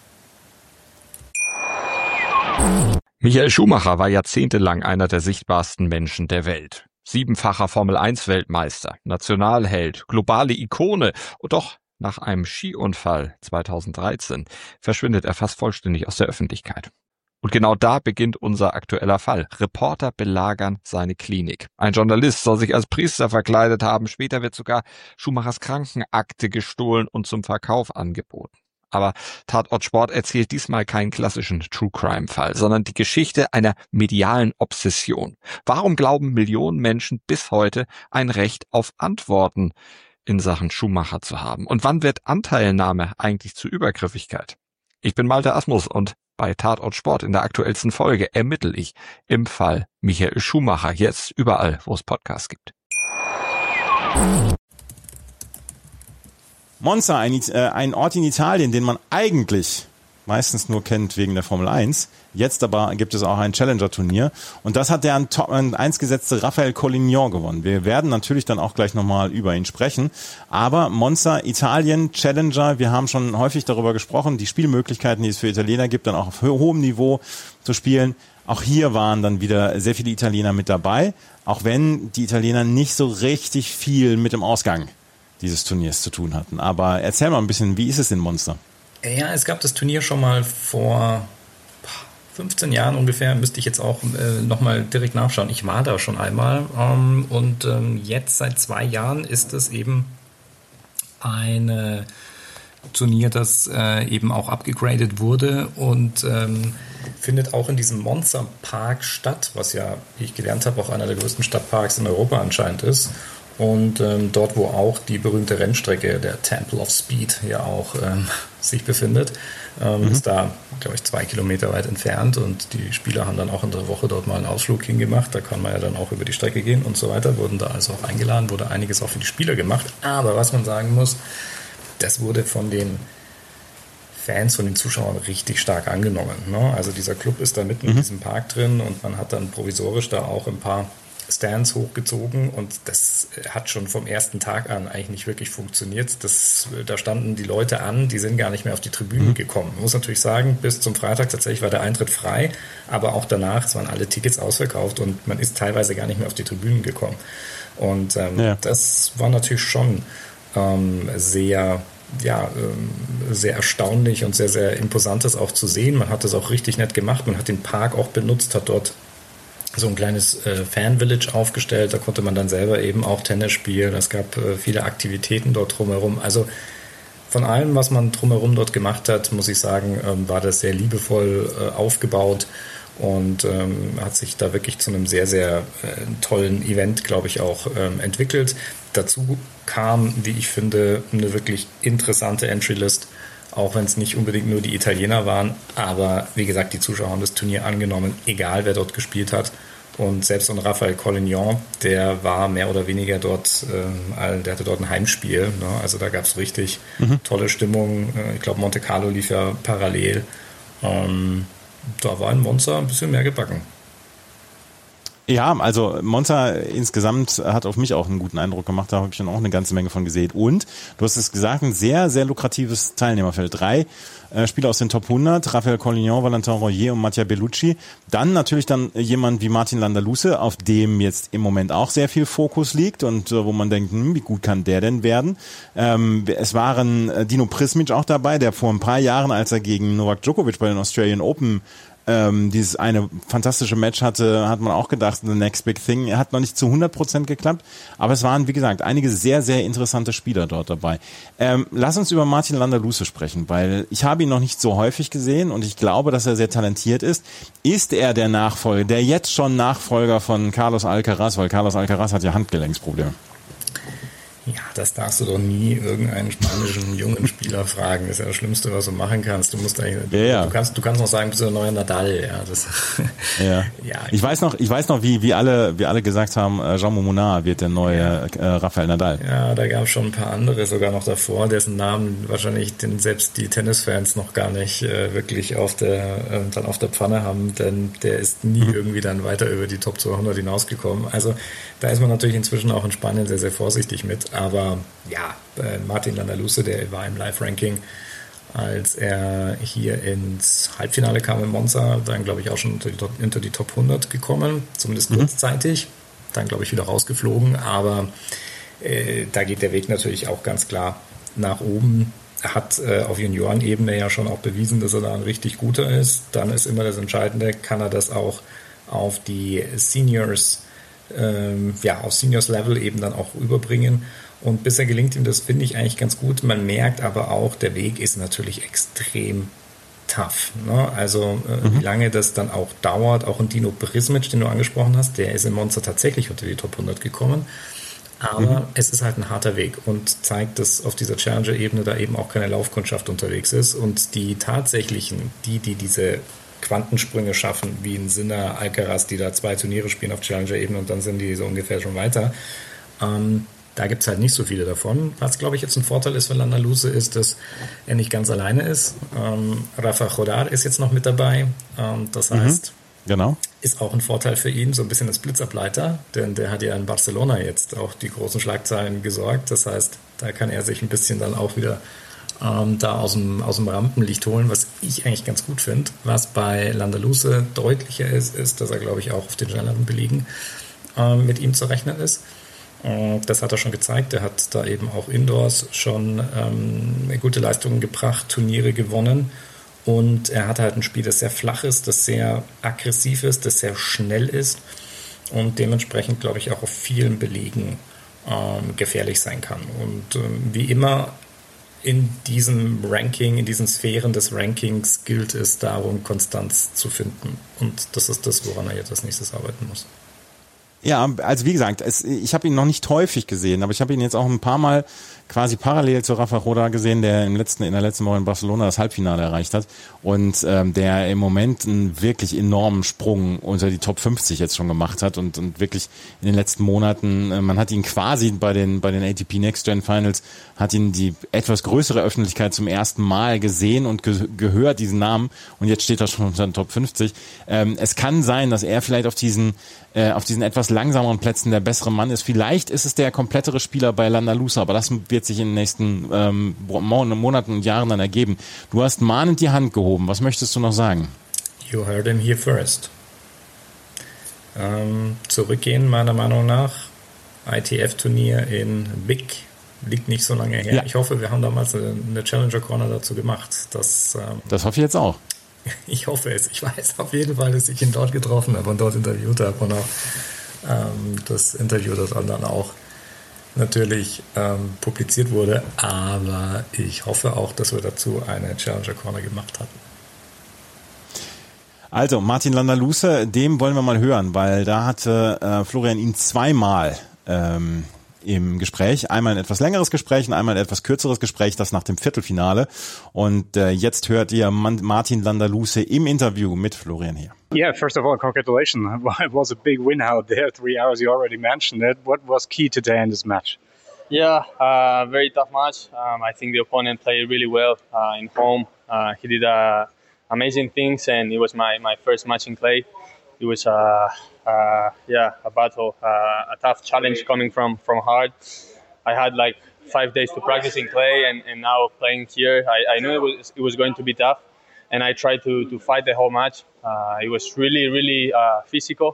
Michael Schumacher war jahrzehntelang einer der sichtbarsten Menschen der Welt. 7-facher Formel-1-Weltmeister, Nationalheld, globale Ikone und doch nach einem Skiunfall 2013 verschwindet er fast vollständig aus der Öffentlichkeit. Und genau da beginnt unser aktueller Fall. Reporter belagern seine Klinik. Ein Journalist soll sich als Priester verkleidet haben. Später wird sogar Schumachers Krankenakte gestohlen und zum Verkauf angeboten. Aber Tatort Sport erzählt diesmal keinen klassischen True-Crime-Fall, sondern die Geschichte einer medialen Obsession. Warum glauben Millionen Menschen bis heute ein Recht auf Antworten in Sachen Schumacher zu haben? Und wann wird Anteilnahme eigentlich zu Übergriffigkeit? Ich bin Malte Asmus und bei Tatort Sport in der aktuellsten Folge ermittle ich im Fall Michael Schumacher. Jetzt überall, wo es Podcasts gibt.
Monza, ein Ort in Italien, den man eigentlich meistens nur kennt wegen der Formel 1. Jetzt aber gibt es auch ein Challenger-Turnier. Und das hat der an Top 1 gesetzte Raphael Collignon gewonnen. Wir werden natürlich dann auch gleich nochmal über ihn sprechen. Aber Monza, Italien, Challenger, wir haben schon häufig darüber gesprochen, die Spielmöglichkeiten, die es für Italiener gibt, dann auch auf hohem Niveau zu spielen. Auch hier waren dann wieder sehr viele Italiener mit dabei. Auch wenn die Italiener nicht so richtig viel mit dem Ausgang dieses Turniers zu tun hatten. Aber erzähl mal ein bisschen, wie ist es in Monza?
Ja, es gab das Turnier schon mal vor 15 Jahren ungefähr, müsste ich jetzt auch nochmal direkt nachschauen. Ich war da schon einmal und jetzt seit 2 Jahren ist es eben ein Turnier, das eben auch abgegradet wurde und findet auch in diesem Monza Park statt, was ja, wie ich gelernt habe, auch einer der größten Stadtparks in Europa anscheinend ist. Und dort, wo auch die berühmte Rennstrecke, der Temple of Speed, ja auch sich befindet, ist da, glaube ich, 2 Kilometer weit entfernt. Und die Spieler haben dann auch in der Woche dort mal einen Ausflug hingemacht. Da kann man ja dann auch über die Strecke gehen und so weiter. Wurden da also auch eingeladen, wurde einiges auch für die Spieler gemacht. Aber was man sagen muss, das wurde von den Fans, von den Zuschauern richtig stark angenommen. Ne? Also dieser Club ist da mitten in diesem Park drin und man hat dann provisorisch da auch ein paar Stands hochgezogen und das hat schon vom ersten Tag an eigentlich nicht wirklich funktioniert. Da standen die Leute an, die sind gar nicht mehr auf die Tribünen gekommen. Man muss natürlich sagen, bis zum Freitag tatsächlich war der Eintritt frei, aber auch danach, es waren alle Tickets ausverkauft und man ist teilweise gar nicht mehr auf die Tribünen gekommen. Und das war natürlich schon sehr erstaunlich und sehr, sehr imposantes auch zu sehen. Man hat das auch richtig nett gemacht. Man hat den Park auch benutzt, hat dort so ein kleines Fan-Village aufgestellt. Da konnte man dann selber eben auch Tennis spielen. Es gab viele Aktivitäten dort drumherum. Also von allem, was man drumherum dort gemacht hat, muss ich sagen, war das sehr liebevoll aufgebaut und hat sich da wirklich zu einem sehr, sehr tollen Event, glaube ich, auch entwickelt. Dazu kam, wie ich finde, eine wirklich interessante Entry-List, auch wenn es nicht unbedingt nur die Italiener waren. Aber wie gesagt, die Zuschauer haben das Turnier angenommen, egal wer dort gespielt hat. Und selbst ein Raphael Collignon, der war mehr oder weniger dort, der hatte dort ein Heimspiel. Ne? Also da gab es richtig tolle Stimmung. Ich glaube, Monte Carlo lief ja parallel. Da war in Monza ein bisschen mehr gebacken.
Ja, also Monza insgesamt hat auf mich auch einen guten Eindruck gemacht, da habe ich dann auch eine ganze Menge von gesehen. Und, du hast es gesagt, ein sehr, sehr lukratives Teilnehmerfeld. 3 Spieler aus den Top 100, Raphael Collignon, Valentin Royer und Mattia Bellucci. Dann natürlich dann jemand wie Martin Landaluce, auf dem jetzt im Moment auch sehr viel Fokus liegt und wo man denkt, wie gut kann der denn werden? Es waren Dino Prismic auch dabei, der vor ein paar Jahren, als er gegen Novak Djokovic bei den Australian Open dieses eine fantastische Match hatte, hat man auch gedacht, the next big thing. Er hat noch nicht zu 100% geklappt, aber es waren, wie gesagt, einige sehr, sehr interessante Spieler dort dabei. Lass uns über Martin Landaluce sprechen, weil ich habe ihn noch nicht so häufig gesehen und ich glaube, dass er sehr talentiert ist. Ist er der Nachfolger, der jetzt schon Nachfolger von Carlos Alcaraz, weil Carlos Alcaraz hat ja Handgelenksprobleme?
Ja, das darfst du doch nie irgendeinen spanischen jungen Spieler fragen. Das ist ja das Schlimmste, was du machen kannst. Du musst eigentlich, du kannst noch sagen, bist du der neue Nadal. Ja, das,
ja. Ich weiß noch, wie alle gesagt haben, Jaume Munar wird der neue Rafael Nadal.
Ja, da gab es schon ein paar andere sogar noch davor, dessen Namen wahrscheinlich selbst die Tennisfans noch gar nicht wirklich auf der Pfanne haben, denn der ist nie irgendwie dann weiter über die Top 200 hinausgekommen. Also da ist man natürlich inzwischen auch in Spanien sehr, sehr vorsichtig mit. Aber ja, Martin Landaluce, der war im Live-Ranking, als er hier ins Halbfinale kam in Monza, dann glaube ich auch schon unter die Top 100 gekommen, zumindest kurzzeitig, dann glaube ich wieder rausgeflogen, aber da geht der Weg natürlich auch ganz klar nach oben. Er hat auf Juniorenebene ja schon auch bewiesen, dass er da ein richtig guter ist. Dann ist immer das Entscheidende, kann er das auch auf die Seniors, auf Seniors-Level eben dann auch überbringen. Und bisher gelingt ihm das, finde ich, eigentlich ganz gut. Man merkt aber auch, der Weg ist natürlich extrem tough. Ne? Also wie lange das dann auch dauert, auch ein Dino Prismic, den du angesprochen hast, der ist in Monza tatsächlich unter die Top 100 gekommen. Aber es ist halt ein harter Weg und zeigt, dass auf dieser Challenger-Ebene da eben auch keine Laufkundschaft unterwegs ist. Und die tatsächlichen, die diese Quantensprünge schaffen, wie ein Sinner, Alcaraz, die da 2 Turniere spielen auf Challenger-Ebene und dann sind die so ungefähr schon weiter, da gibt es halt nicht so viele davon. Was, glaube ich, jetzt ein Vorteil ist für Landaluce, ist, dass er nicht ganz alleine ist. Rafa Jodar ist jetzt noch mit dabei. Das heißt,
genau.
Ist auch ein Vorteil für ihn, so ein bisschen als Blitzableiter, denn der hat ja in Barcelona jetzt auch die großen Schlagzeilen gesorgt. Das heißt, da kann er sich ein bisschen dann auch wieder da aus dem Rampenlicht holen, was ich eigentlich ganz gut finde. Was bei Landaluce deutlicher ist, dass er, glaube ich, auch auf den schnelleren Belegen mit ihm zu rechnen ist. Das hat er schon gezeigt. Er hat da eben auch Indoors schon gute Leistungen gebracht, Turniere gewonnen. Und er hat halt ein Spiel, das sehr flach ist, das sehr aggressiv ist, das sehr schnell ist und dementsprechend, glaube ich, auch auf vielen Belegen gefährlich sein kann. Und wie immer in diesem Ranking, in diesen Sphären des Rankings gilt es darum, Konstanz zu finden. Und das ist das, woran er jetzt als nächstes arbeiten muss.
Ja, also wie gesagt, ich habe ihn noch nicht häufig gesehen, aber ich habe ihn jetzt auch ein paar Mal quasi parallel zu Rafa Jodar gesehen, der in der letzten Woche in Barcelona das Halbfinale erreicht hat und der im Moment einen wirklich enormen Sprung unter die Top 50 jetzt schon gemacht hat und wirklich in den letzten Monaten, man hat ihn quasi bei den ATP Next Gen Finals, hat ihn die etwas größere Öffentlichkeit zum ersten Mal gesehen und gehört, diesen Namen, und jetzt steht er schon unter den Top 50. Es kann sein, dass er vielleicht auf diesen etwas langsameren Plätzen der bessere Mann ist. Vielleicht ist es der komplettere Spieler bei Landaluce, aber das wird sich in den nächsten Monaten und Jahren dann ergeben. Du hast mahnend die Hand gehoben. Was möchtest du noch sagen?
You heard him here first. Zurückgehen, meiner Meinung nach. ITF-Turnier in Vic. Liegt nicht so lange her. Ja. Ich hoffe, wir haben damals eine Challenger Corner dazu gemacht. Das
hoffe ich jetzt auch.
Ich hoffe es. Ich weiß auf jeden Fall, dass ich ihn dort getroffen habe und dort interviewt habe und auch das Interview das dann auch natürlich publiziert wurde. Aber ich hoffe auch, dass wir dazu eine Challenger Corner gemacht hatten.
Also Martin Landaluce, dem wollen wir mal hören, weil da hatte Florian ihn zweimal im Gespräch. Einmal ein etwas längeres Gespräch und einmal ein etwas kürzeres Gespräch, das nach dem Viertelfinale. Und jetzt hört ihr Martin Landaluce im Interview mit Florian hier.
Yeah, first of all, congratulations. It was a big win out there, 3 hours, you already mentioned it. What was key today in this match?
Yeah, very tough match. I think the opponent played really well in home. He did amazing things, and it was my first match in clay. It was a battle, a tough challenge coming from hard. I had like 5 days to practice in clay, and now playing here, I knew it was going to be tough, and I tried to fight the whole match. It was really physical,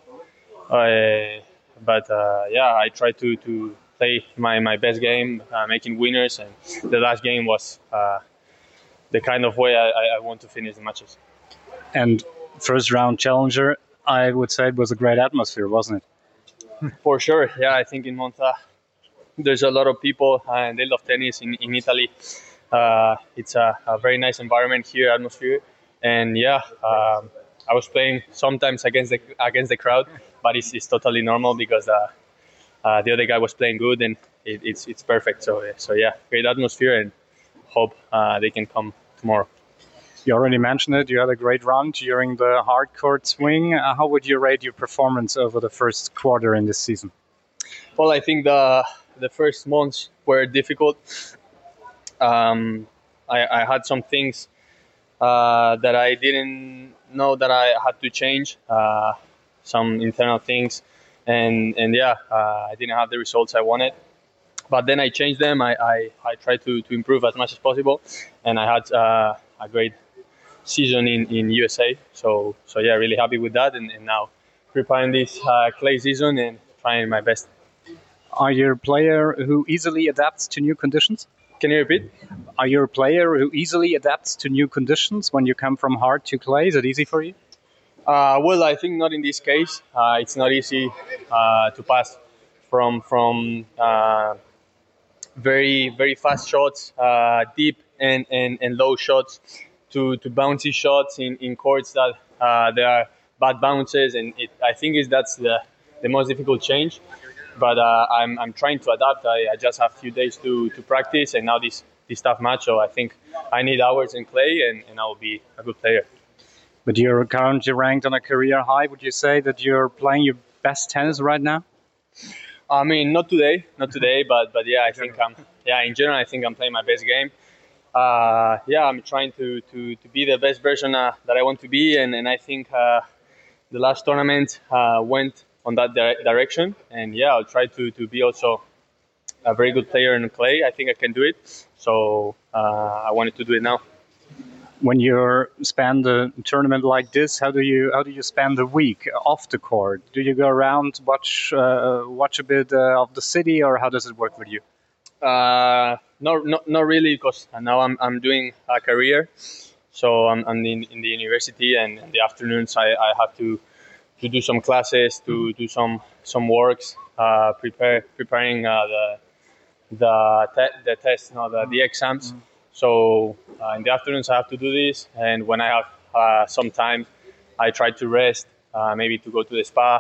but I tried to play my best game, making winners, and the last game was the kind of way I want to finish the matches.
And first round challenger, I would say it was a great atmosphere, wasn't it?
For sure, yeah. I think in Monza there's a lot of people and they love tennis in Italy. It's a very nice environment here, atmosphere, and I was playing sometimes against the crowd, but it's totally normal because the other guy was playing good and it's perfect. So yeah, great atmosphere, and hope they can come tomorrow.
You already mentioned it. You had a great run during the hard court swing. How would you rate your performance over the first quarter in this season?
Well, I think the first months were difficult. I had some things that I didn't know that I had to change, some internal things, and I didn't have the results I wanted. But then I changed them. I tried to improve as much as possible, and I had a great season in USA. So yeah, really happy with that, and now preparing this clay season and trying my best.
Are you a player who easily adapts to new conditions?
Can you repeat?
Are you a player who easily adapts to new conditions when you come from hard to clay? Is it easy for you?
Well, I think not in this case. It's not easy to pass from very, very fast shots, deep and low shots, to bouncy shots in courts that there are bad bounces, and I think that's the most difficult change. But I'm trying to adapt. I just have a few days to practice, and now this tough match. So I think I need hours in clay, and I will be a good player.
But you're currently ranked on a career high. Would you say that you're playing your best tennis right now?
I mean, not today, but yeah, I think in general, I think I'm playing my best game. I'm trying to be the best version that I want to be, and I think the last tournament went on that direction. And yeah, I'll try to be also a very good player in clay. I think I can do it. So I wanted to do it now.
When you spend a tournament like this, how do you spend the week off the court? Do you go around, watch a bit of the city, or how does it work with you? Not really, because now I'm doing a career, so I'm in the university, and in the afternoons I have to do some classes, to do some works, preparing the tests, the exams. Mm-hmm. So in the afternoons I have to do this, and when I have some time, I try to rest, maybe to go to the spa.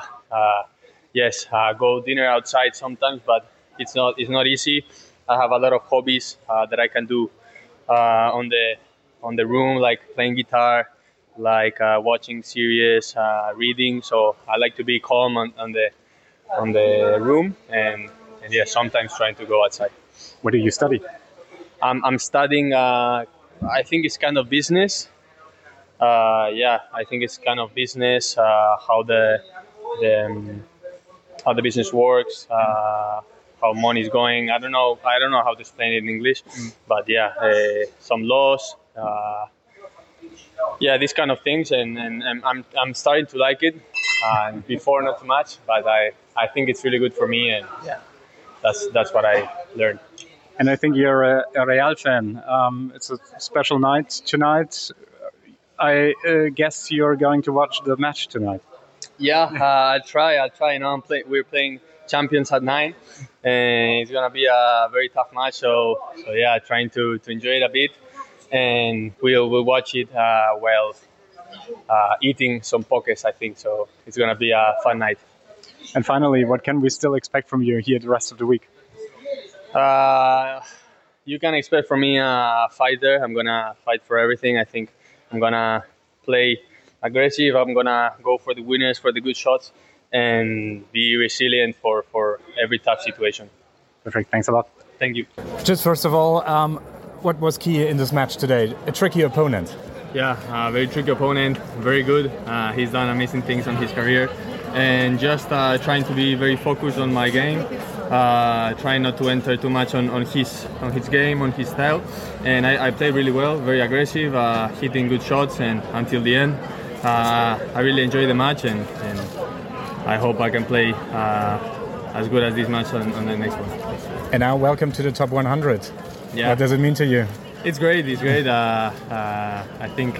Go dinner outside sometimes, but it's not easy. I have a lot of hobbies that I can do on the room, like playing guitar, like watching series, reading. So I like to be calm on the room, and sometimes trying to go outside. What do you study?
I'm studying. I think it's kind of business. I think it's kind of business. How the business works. How money is going. I don't know how to explain it in English, but some laws. These kind of things, and I'm starting to like it. Before, not too much, but I think it's really good for me, and that's what I learned.
And I think you're a Real fan. It's a special night tonight. I guess you're going to watch the match tonight.
Yeah, I'll try. We're playing Champions at 9, and it's gonna be a very tough match. So trying to enjoy it a bit, and we'll watch it while eating some pokés, I think. So it's gonna be a fun night.
And finally, what can we still expect from you here the rest of the week?
You can expect from me a fighter. I'm gonna fight for everything. I think I'm gonna play aggressive. I'm gonna go for the winners, for the good shots, and be resilient for every tough situation.
Perfect. Thanks a lot.
Thank you.
Just first of all, what was key in this match today? A tricky opponent.
Yeah, very tricky opponent. Very good. He's done amazing things on his career, and just trying to be very focused on my game. Trying not to enter too much on his game, on his style, and I played really well, very aggressive, hitting good shots, and until the end, I really enjoyed the match, and I hope I can play as good as this match on the next one.
And now, welcome to the top 100.
Yeah.
What does it mean to you?
It's great. I think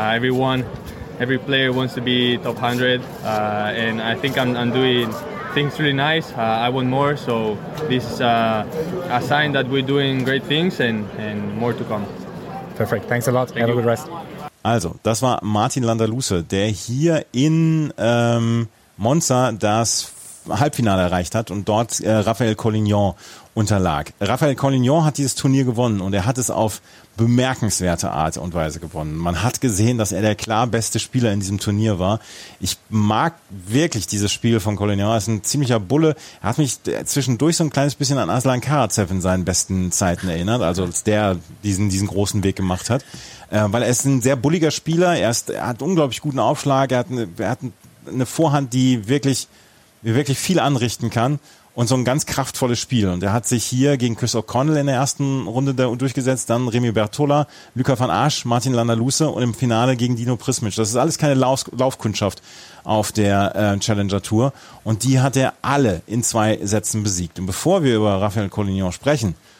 every player wants to be top 100, and I think I'm doing things really nice. I want more, so this is a sign that we're doing great things and more to come.
Perfect. Thanks a lot. Have a good rest.
Also, das war Martin Landaluce, der hier in Monza das Halbfinale erreicht hat und dort Raphael Collignon unterlag. Raphael Collignon hat dieses Turnier gewonnen und er hat es auf bemerkenswerte Art und Weise gewonnen. Man hat gesehen, dass er der klar beste Spieler in diesem Turnier war. Ich mag wirklich dieses Spiel von Collignon. Er ist ein ziemlicher Bulle. Er hat mich zwischendurch so ein kleines bisschen an Aslan Karatsev in seinen besten Zeiten erinnert, also als der diesen großen Weg gemacht hat. Weil er ist ein sehr bulliger Spieler. Er hat unglaublich guten Aufschlag. Er hat eine Vorhand, die wirklich viel anrichten kann und so ein ganz kraftvolles Spiel. Und er hat sich hier gegen Chris O'Connell in der ersten Runde durchgesetzt, dann Remy Bertola, Luca van Asch, Martin Landaluce und im Finale gegen Dino Prismic. Das ist alles keine Laufkundschaft auf der Challenger Tour. Und die hat er alle in 2 Sätzen besiegt. Und bevor wir über Raphael Collignon sprechen,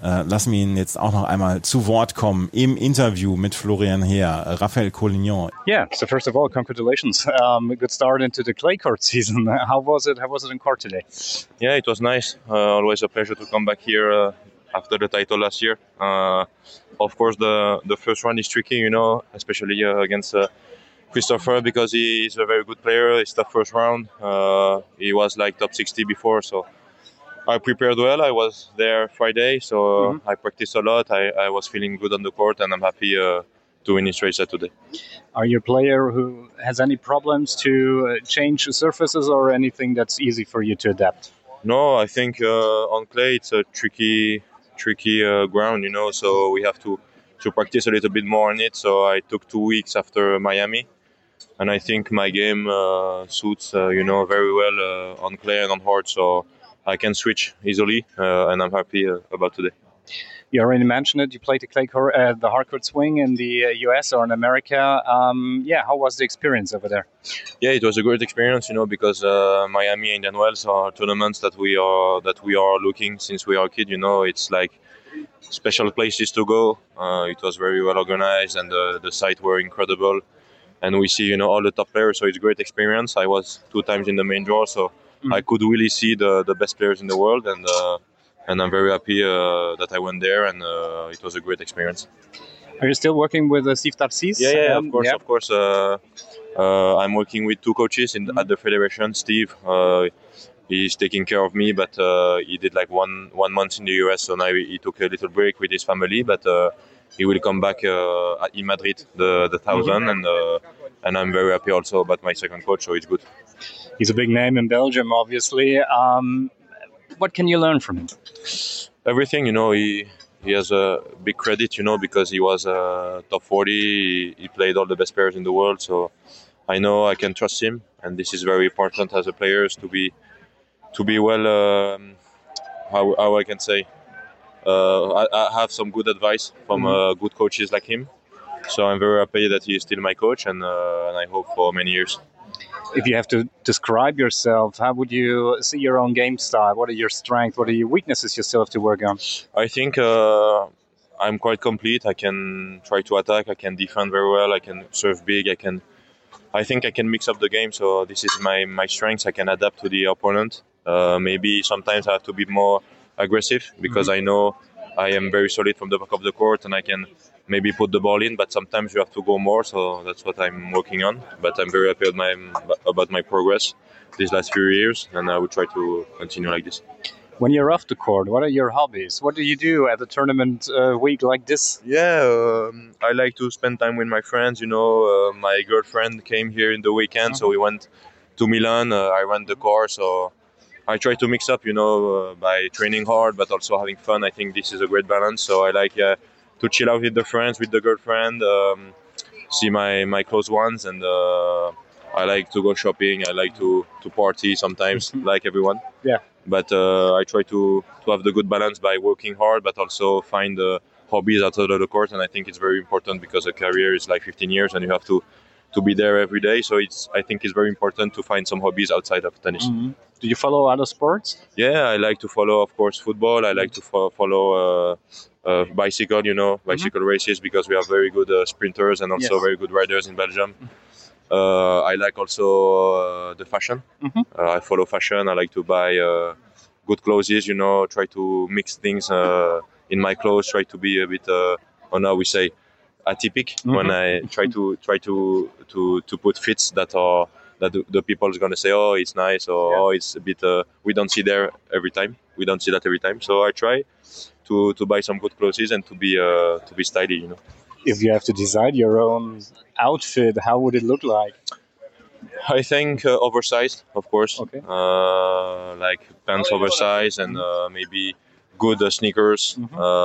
lassen wir ihn jetzt auch noch einmal zu Wort kommen im Interview mit Florian Heer, Raphael Collignon.
Yeah, so first of all, congratulations. Good start into the clay court season. How was it in court today?
Yeah, it was nice. Always a pleasure to come back here after the title last year. Of course, the first round is tricky, you know, especially against Christopher, because he is a very good player. It's the first round. He was like top 60 before, so I prepared well. I was there Friday, so I practiced a lot. I was feeling good on the court, and I'm happy to win this race today.
Are you a player who has any problems to change surfaces or anything that's easy for you to adapt?
No, I think on clay it's a tricky ground, you know, so we have to practice a little bit more on it. So I took 2 weeks after Miami, and I think my game suits, you know, very well on clay and on hard, so I can switch easily, and I'm happy about today.
You already mentioned it. You played the clay court, the hardcourt swing in the US or in America. How was the experience over there?
Yeah, it was a great experience, you know, because Miami and Indian Wells are tournaments that we are looking since we are a kid. You know, it's like special places to go. It was very well organized, and the sites were incredible. And we see, you know, all the top players, so it's a great experience. I was 2 times in the main draw, so I could really see the best players in the world, and I'm very happy that I went there, and it was a great experience.
Are you still working with Steve Tarsis?
Yeah, of course. I'm working with 2 coaches at the federation. Steve, he's taking care of me, but he did like one month in the US, so now he took a little break with his family, but he will come back in Madrid, the 1000, and I'm very happy also about my second coach, so it's good.
He's a big name in Belgium, obviously. What can you learn from him?
Everything, you know. He has a big credit, you know, because he was top 40. He played all the best players in the world, so I know I can trust him, and this is very important as a player to be well. How I can say, I have some good advice from good coaches like him, so I'm very happy that he is still my coach, and I hope for many years.
If you have to describe yourself, how would you see your own game style? What are your strengths? What are your weaknesses you still have to work on?
I think I'm quite complete. I can try to attack. I can defend very well. I can serve big. I think I can mix up the game. So this is my strengths. I can adapt to the opponent. Maybe sometimes I have to be more aggressive because I know I am very solid from the back of the court, and I can maybe put the ball in, but sometimes you have to go more, so that's what I'm working on. But I'm very happy about my progress these last few years, and I will try to continue like this.
When you're off the court, what are your hobbies? What do you do at a tournament week like this?
Yeah, I like to spend time with my friends. You know, my girlfriend came here in the weekend, so we went to Milan. I ran the car, so I try to mix up, you know, by training hard, but also having fun. I think this is a great balance, so I like to chill out with the friends, with the girlfriend, see my close ones, and I like to go shopping. I like to party sometimes, like everyone.
Yeah.
But I try to have the good balance by working hard, but also find hobbies outside of the court. And I think it's very important because a career is like 15 years, and you have to be there every day. So I think it's very important to find some hobbies outside of tennis.
Mm-hmm. Do you follow other sports?
Yeah, I like to follow, of course, football. I like to follow bicycle, you know, bicycle races, because we have very good sprinters and also very good riders in Belgium. I like also the fashion. I follow fashion. I like to buy good clothes, you know, try to mix things in my clothes, try to be a bit, how we say, atypical when I try to put fits that are that the people is gonna say, oh, it's nice, or oh, it's a bit. We don't see that every time. So I try to buy some good clothes and to be stylish, you know.
If you have to design your own outfit, how would it look like?
I think oversized, of course.
Okay.
Like pants oversized and maybe good sneakers.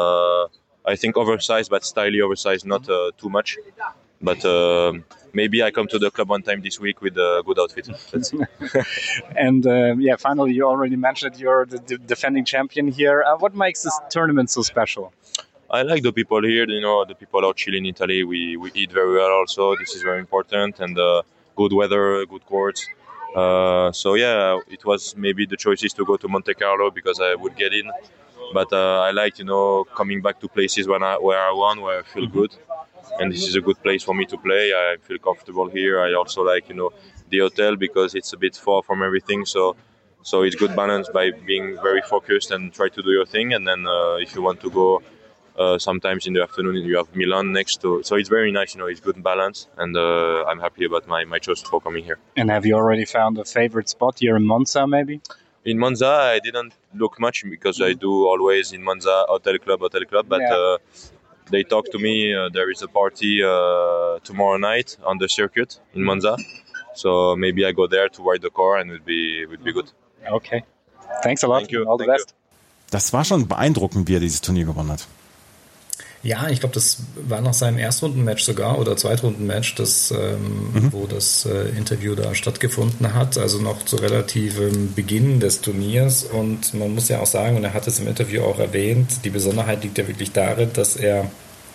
I think oversized, but stylish oversized, not too much. But maybe I come to the club one time this week with a good outfit. Let's see.
And finally, you already mentioned you're the defending champion here. What makes this tournament so special?
I like the people here. You know, the people are chill in Italy. We eat very well also. This is very important. And good weather, good courts. So yeah, it was maybe the choice is to go to Monte Carlo because I would get in.
But I like, coming back to places where I won, where I feel good. And this is a good place for me to play. I feel comfortable here. I also like, the hotel because it's a bit far from everything. So it's good balance by being very focused and try to do your thing. And then if you want to go sometimes in the afternoon, you have Milan next to. So it's very nice, it's good balance. And I'm happy about my choice for coming here.
And have you already found a favorite spot here in Monza, maybe?
In Monza, I didn't look much because I do always in Monza hotel club. But they talked to me. There is a party tomorrow night on the circuit in Monza. So maybe I go there to ride the car and it would be good.
Okay. Thanks a lot.
Thank you.
All the best.
Das war schon beeindruckend, wie er dieses Turnier gewonnen hat.
Ja, ich glaube, das war nach seinem Erstrundenmatch sogar oder Zweitrundenmatch, wo das Interview da stattgefunden hat, also noch zu relativem Beginn des Turniers. Und man muss ja auch sagen, und er hat es im Interview auch erwähnt, die Besonderheit liegt ja wirklich darin, dass er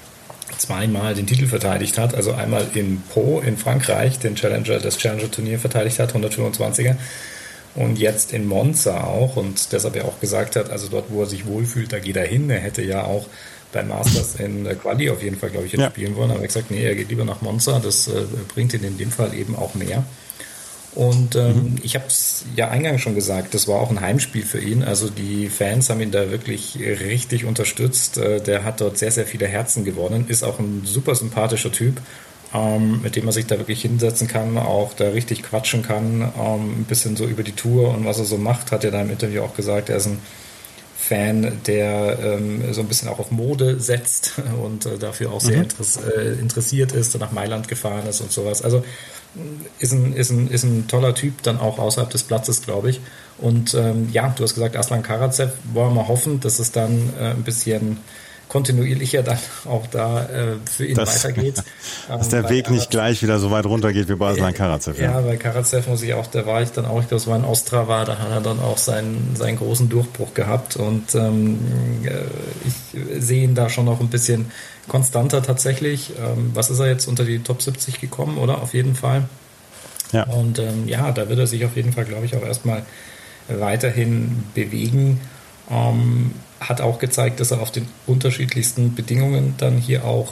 zweimal den Titel verteidigt hat, also einmal in Po in Frankreich das Challenger-Turnier verteidigt hat, 125er, und jetzt in Monza auch, und deshalb ja auch gesagt hat, also dort, wo er sich wohlfühlt, da geht er hin. Er hätte ja auch beim Masters in der Quali auf jeden Fall, glaube ich, jetzt spielen wollen, aber er hat gesagt, nee, er geht lieber nach Monza, das bringt ihn in dem Fall eben auch mehr. Und ich habe es ja eingangs schon gesagt, das war auch ein Heimspiel für ihn, also die Fans haben ihn da wirklich richtig unterstützt, der hat dort sehr, sehr viele Herzen gewonnen, ist auch ein super sympathischer Typ, mit dem man sich da wirklich hinsetzen kann, auch da richtig quatschen kann, ein bisschen so über die Tour und was er so macht, hat er da im Interview auch gesagt, er ist ein Fan, der so ein bisschen auch auf Mode setzt und dafür auch sehr interessiert ist, nach Mailand gefahren ist und sowas. Also ist ein toller Typ, dann auch außerhalb des Platzes, glaube ich. Und du hast gesagt, Aslan Karatsev, wollen wir hoffen, dass es dann ein bisschen kontinuierlicher dann auch da für ihn weitergeht.
Dass der Weg nicht gleich wieder so weit runter geht wie bei Aslan Karatsev.
Ja, bei Karatsev ich glaube, es war in Ostrava, da hat er dann auch seinen großen Durchbruch gehabt und ich sehe ihn da schon noch ein bisschen konstanter tatsächlich. Was ist er jetzt unter die Top 70 gekommen, oder? Auf jeden Fall. Ja. Und da wird er sich auf jeden Fall, glaube ich, auch erstmal weiterhin bewegen. Hat auch gezeigt, dass er auf den unterschiedlichsten Bedingungen dann hier auch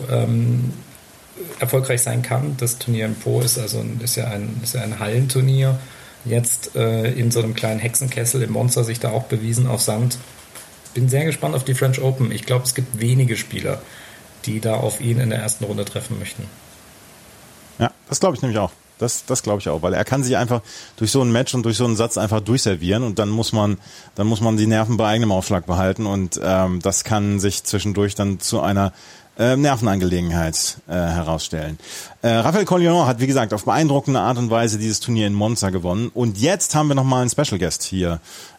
erfolgreich sein kann. Das Turnier in Po ist ja ein Hallenturnier. Jetzt in so einem kleinen Hexenkessel im Monza sich da auch bewiesen auf Sand. Bin sehr gespannt auf die French Open. Ich glaube, es gibt wenige Spieler, die da auf ihn in der ersten Runde treffen möchten.
Ja, das glaube ich nämlich auch. Das glaube ich auch, weil er kann sich einfach durch so ein Match und durch so einen Satz einfach durchservieren und dann muss man die Nerven bei eigenem Aufschlag behalten und das kann sich zwischendurch dann zu einer Nervenangelegenheit herausstellen. Rafael Collion hat, wie gesagt, auf beeindruckende Art und Weise dieses Turnier in Monza gewonnen und jetzt haben wir nochmal einen Special Guest hier,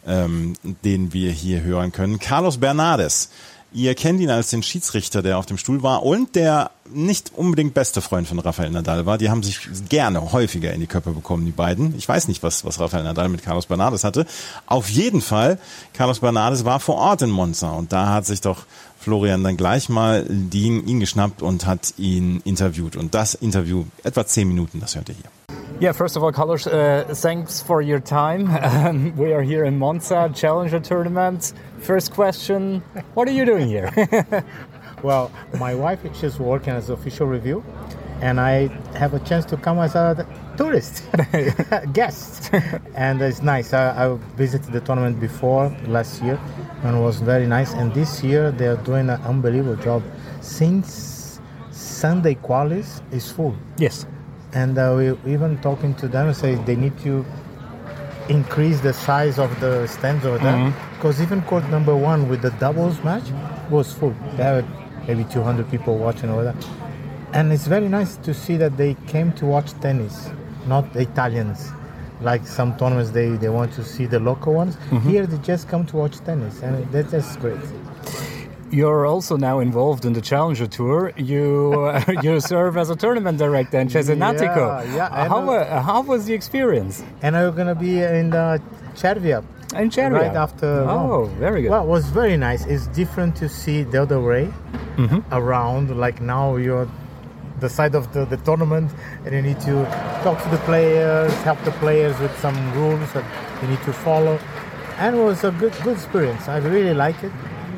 den wir hier hören können. Carlos Bernardes. Ihr kennt ihn als den Schiedsrichter, der auf dem Stuhl war und der nicht unbedingt beste Freund von Rafael Nadal war. Die haben sich gerne häufiger in die Köpfe bekommen, die beiden. Ich weiß nicht, was Rafael Nadal mit Carlos Bernardes hatte. Auf jeden Fall, Carlos Bernardes war vor Ort in Monza und da hat sich doch Florian dann gleich mal ihn geschnappt und hat ihn interviewt. Und das Interview, etwa 10 Minuten, das hört ihr hier.
Yeah, first of all, Carlos, thanks for your time. We are here in Monza, Challenger Tournament. First question, what are you doing here?
Well, my wife is just working as official review, and I have a chance to come as a tourist, guest. And it's nice. I visited the tournament before last year, and it was very nice. And this year, they are doing an unbelievable job. Since Sunday qualis is full.
Yes.
And we even talking to them and say they need to increase the size of the stands over there, because even court number 1 with the doubles match was full. They had maybe 200 people watching over there. And it's very nice to see that they came to watch tennis, not the Italians. Like some tournaments, they want to see the local ones. Here they just come to watch tennis, and that's great.
You're also now involved in the Challenger Tour. You serve as a tournament director in Cesenatico.
Yeah.
How was the experience?
And I'm going to be in the Cervia.
In Cervia?
Right after Rome.
Oh, very good.
Well, it was very nice. It's different to see the other way around. Like now you're the side of the tournament and you need to talk to the players, help the players with some rules that you need to follow. And it was a good experience. I really like it.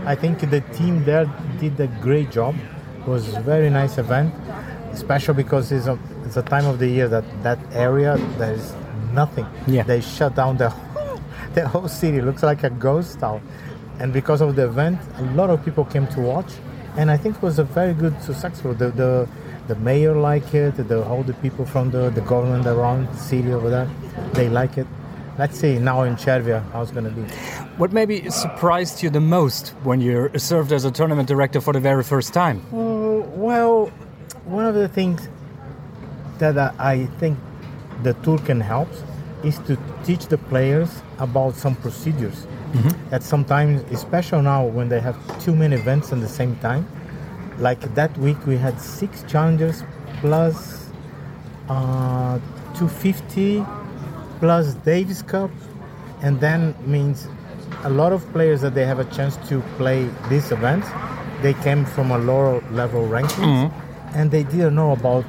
I think the team there did a great job. It was a very nice event, especially because it's a time of the year that area there is nothing.
Yeah.
They shut down the whole city. It looks like a ghost town. And because of the event, a lot of people came to watch, and I think it was a very good successful. The mayor liked it. All the people from the government around the city over there, they like it. Let's see now in Cervia how it's going to be.
What maybe surprised you the most when you served as a tournament director for the very first time?
Well, one of the things that I think the tour can help is to teach the players about some procedures. That sometimes, especially now when they have too many events at the same time, like that week we had 6 challengers plus 250 plus Davis Cup, and then means a lot of players that they have a chance to play these events, they came from a lower level rankings, and they didn't know about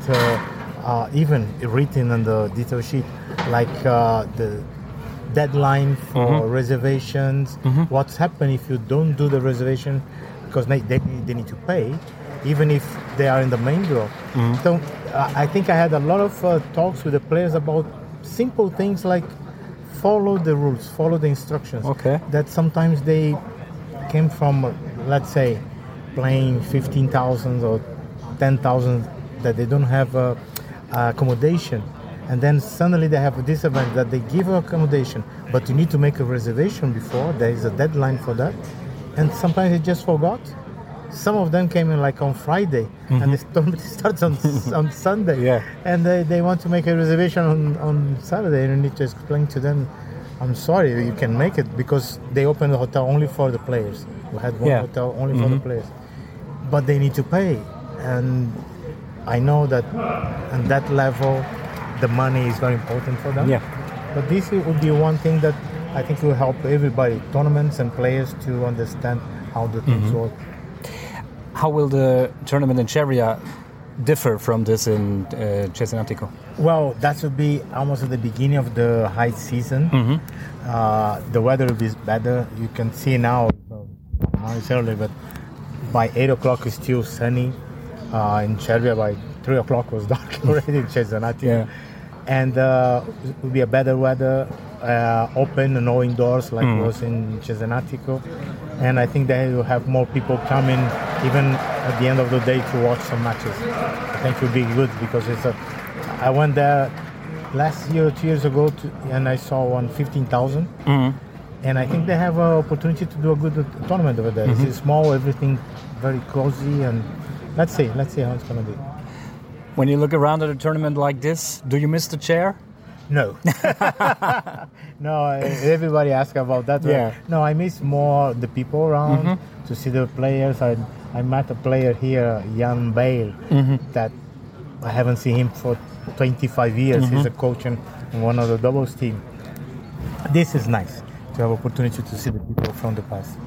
even written on the detail sheet, like the deadline for reservations, what's happening if you don't do the reservation, because they need to pay, even if they are in the main draw. So I think I had a lot of talks with the players about simple things like follow the rules, follow the instructions.
Okay.
That sometimes they came from, let's say, playing 15,000 or 10,000 that they don't have accommodation. And then suddenly they have this event that they give accommodation, but you need to make a reservation before. There is a deadline for that. And sometimes they just forgot. Some of them came in like on Friday, and the tournament starts on Sunday.
Yeah.
And they want to make a reservation on Saturday, and you need to explain to them, I'm sorry, you can make it, because they opened the hotel only for the players. We had one hotel only for the players. But they need to pay. And I know that on that level, the money is very important for them.
Yeah.
But this would be one thing that I think will help everybody, tournaments and players, to understand how the things work.
How will the tournament in Cervia differ from this in Cesenatico?
Well, that would be almost at the beginning of the high season. The weather will be better. You can see now it's early, but by 8 o'clock it's still sunny. In Cervia, by 3 o'clock was dark already in Cesenatico.
Yeah.
And it will be a better weather, open and no indoors like it was in Cesenatico. And I think they will have more people coming even at the end of the day to watch some matches. I think it will be good because I went there last year or 2 years ago and I saw 15,000. And I think they have an opportunity to do a good tournament over there. It's small, everything very cozy, and let's see how it's going to be.
When you look around at a tournament like this, do you miss the chair?
No. No, everybody asks about that.
Yeah.
No, I miss more the people around, to see the players. I met a player here, Jan Bale, that I haven't seen him for 25 years. He's a coach in one of the doubles team. This is nice to have opportunity to see the people from the past.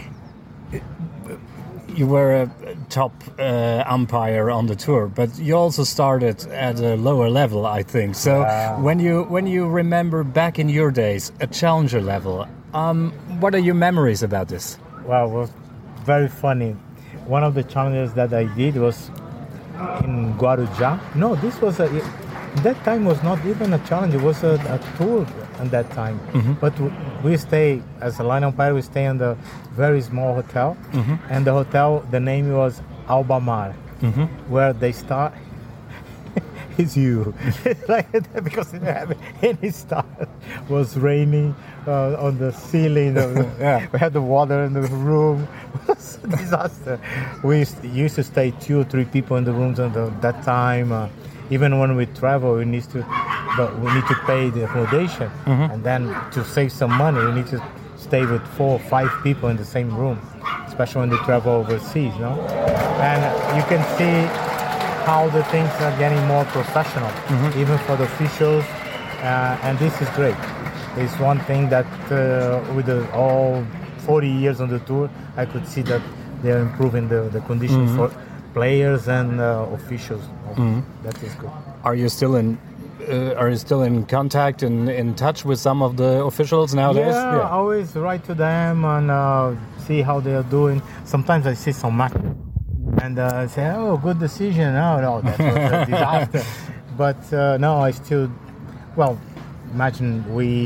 You were a top umpire on the tour, but you also started at a lower level, I think. So when you remember back in your days, a challenger level, what are your memories about this?
Well, it was very funny. One of the challenges that I did was in Guarujá. No, this was that time was not even a challenge. It was a tour at that time. But we stay, as a line umpire, we stay in the very small hotel. And the hotel, the name was Albamar, where they start. It's you. Like that, because they didn't have any stars. It was raining on the ceiling. We had the water in the room. It was a disaster. We used to stay 2 or 3 people in the rooms at that time. Even when we travel, we need to pay the accommodation, and then to save some money, we need to stay with 4 or 5 people in the same room, especially when they travel overseas, no? And you can see how the things are getting more professional, even for the officials, and this is great. It's one thing that with all 40 years on the tour, I could see that they're improving the conditions for players and officials. That is good.
Are you still in are you still in contact and in touch with some of the officials nowadays?
Yeah, I always write to them and see how they are doing. Sometimes I see some match and I say, oh, good decision. No, that was a disaster. But no, I still, well, imagine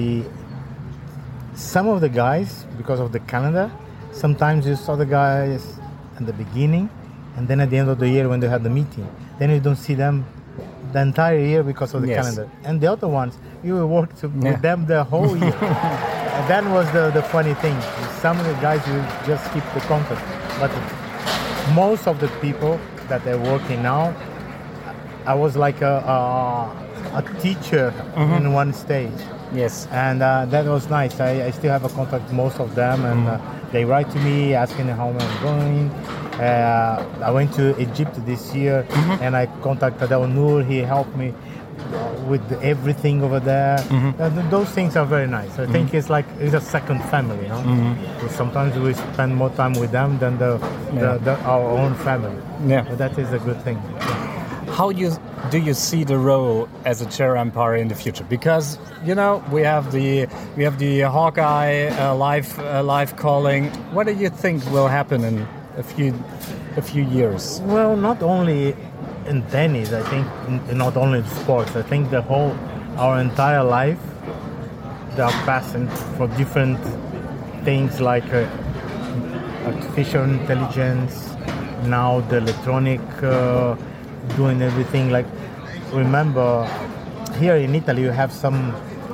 some of the guys, because of the calendar, sometimes you saw the guys at the beginning and then at the end of the year when they had the meeting. Then you don't see them the entire year because of the calendar. And the other ones, you will work with them the whole year. And that was the funny thing. Some of the guys will just keep the contact. But most of the people that are working now, I was like a teacher in one stage.
Yes.
And that was nice. I still have a contact with most of them, and they write to me asking how I'm going. I went to Egypt this year, and I contacted Al Noor. He helped me with everything over there. Those things are very nice. I think it's a second family, you know. Sometimes we spend more time with them than our own family.
Yeah,
but that is a good thing.
How do you see the role as a chair umpire in the future? Because we have the Hawkeye live calling. What do you think will happen in a few years?
Well, not only in tennis, I think not only in sports. I think our entire life, they are passing for different things like artificial intelligence, now the electronic. Doing everything remember here in Italy you have some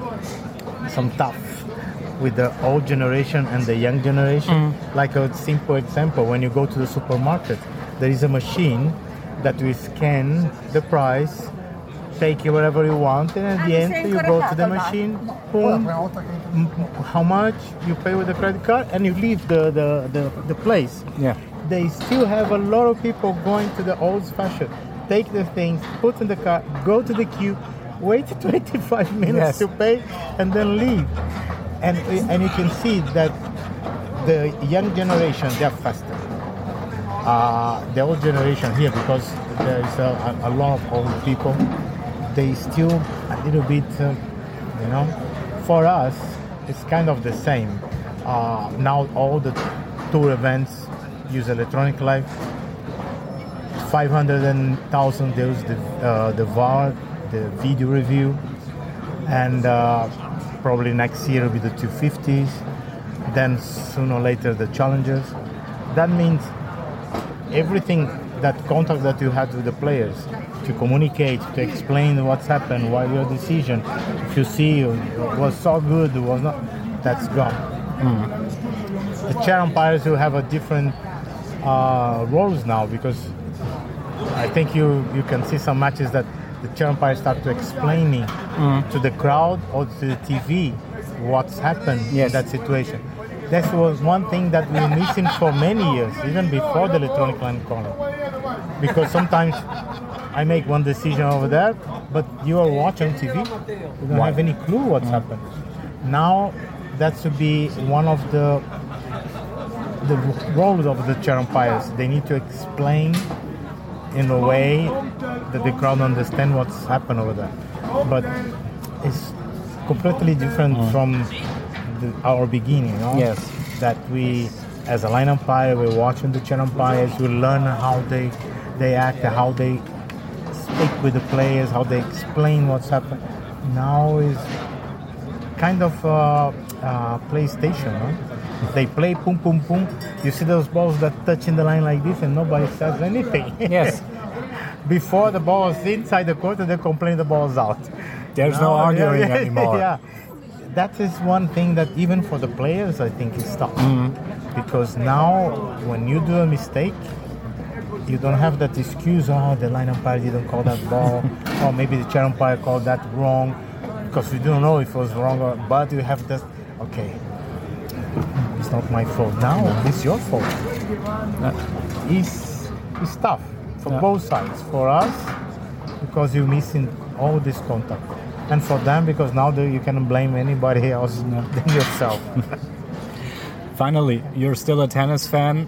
tough with the old generation and the young generation. Like a simple example, when you go to the supermarket, there is a machine that will scan the price, take you wherever you want, and at the end you go to the machine, boom, how much you pay with the credit card, and you leave the place.
Yeah.
They still have a lot of people going to the old-fashioned. Take the things, put in the car, go to the queue, wait 25 minutes to pay, and then leave. And you can see that the young generation, they're faster. The old generation here, because there's a lot of old people, they still a little bit, for us, it's kind of the same. Now all the tour events use electronic live. 500,000 there was the VAR, the video review, and probably next year will be the 250s, then sooner or later the challengers. That means everything, that contact that you had with the players, to communicate, to explain what's happened, why your decision, if you see it was so good, it was not, that's gone. The chair umpires will have a different roles now, because I think you can see some matches that the chair umpires start to explaining to the crowd or to the TV what's happened in that situation. That was one thing that we were missing for many years, even before the electronic line calling. Because sometimes I make one decision over there, but you are watching TV, you don't have any clue what's happened. Now that should be one of the roles of the chair umpires. They need to explain in a way that the crowd understand what's happened over there. But it's completely different from our beginning, Yes. That we, as a line umpire, we're watching the chair umpires, we learn how they act, how they speak with the players, how they explain what's happened. Now is kind of PlayStation, They play, boom, boom, boom. You see those balls that touch in the line like this and nobody says anything.
Yes.
Before the ball is inside the court and they complain the ball's out.
There's no arguing anymore.
Yeah. That is one thing that even for the players, I think is tough. Because now when you do a mistake, you don't have that excuse, the line umpire didn't call that ball, or maybe the chair umpire called that wrong, because we don't know if it was wrong, but you have that, okay, it's not my fault. Now it's your fault. It's tough for both sides. For us, because you're missing all this contact. And for them, because now you cannot blame anybody else than yourself.
Finally, you're still a tennis fan.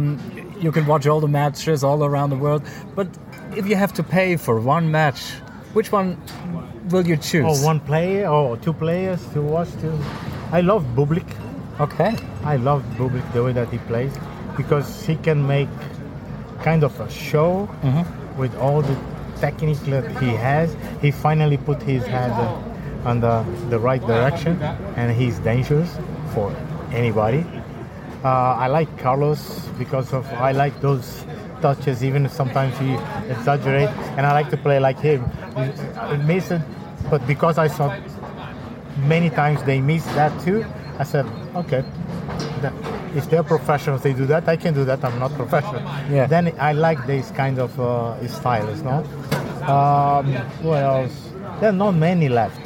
You can watch all the matches all around the world. But if you have to pay for one match Which one will you choose?
Oh, one player or two players to watch. I love Bublik.
Okay.
I love Bublik, the way that he plays, because he can make kind of a show with all the technique that he has. He finally put his head on the right direction, and he's dangerous for anybody. I like Carlos because I like those touches, even if sometimes he exaggerates, and I like to play like him. He missed it, but because I saw many times they missed that too, I said, okay, if they're professionals, they do that, I can do that, I'm not professional.
Yeah.
Then I like this kind of styles, no? What else? There are not many left.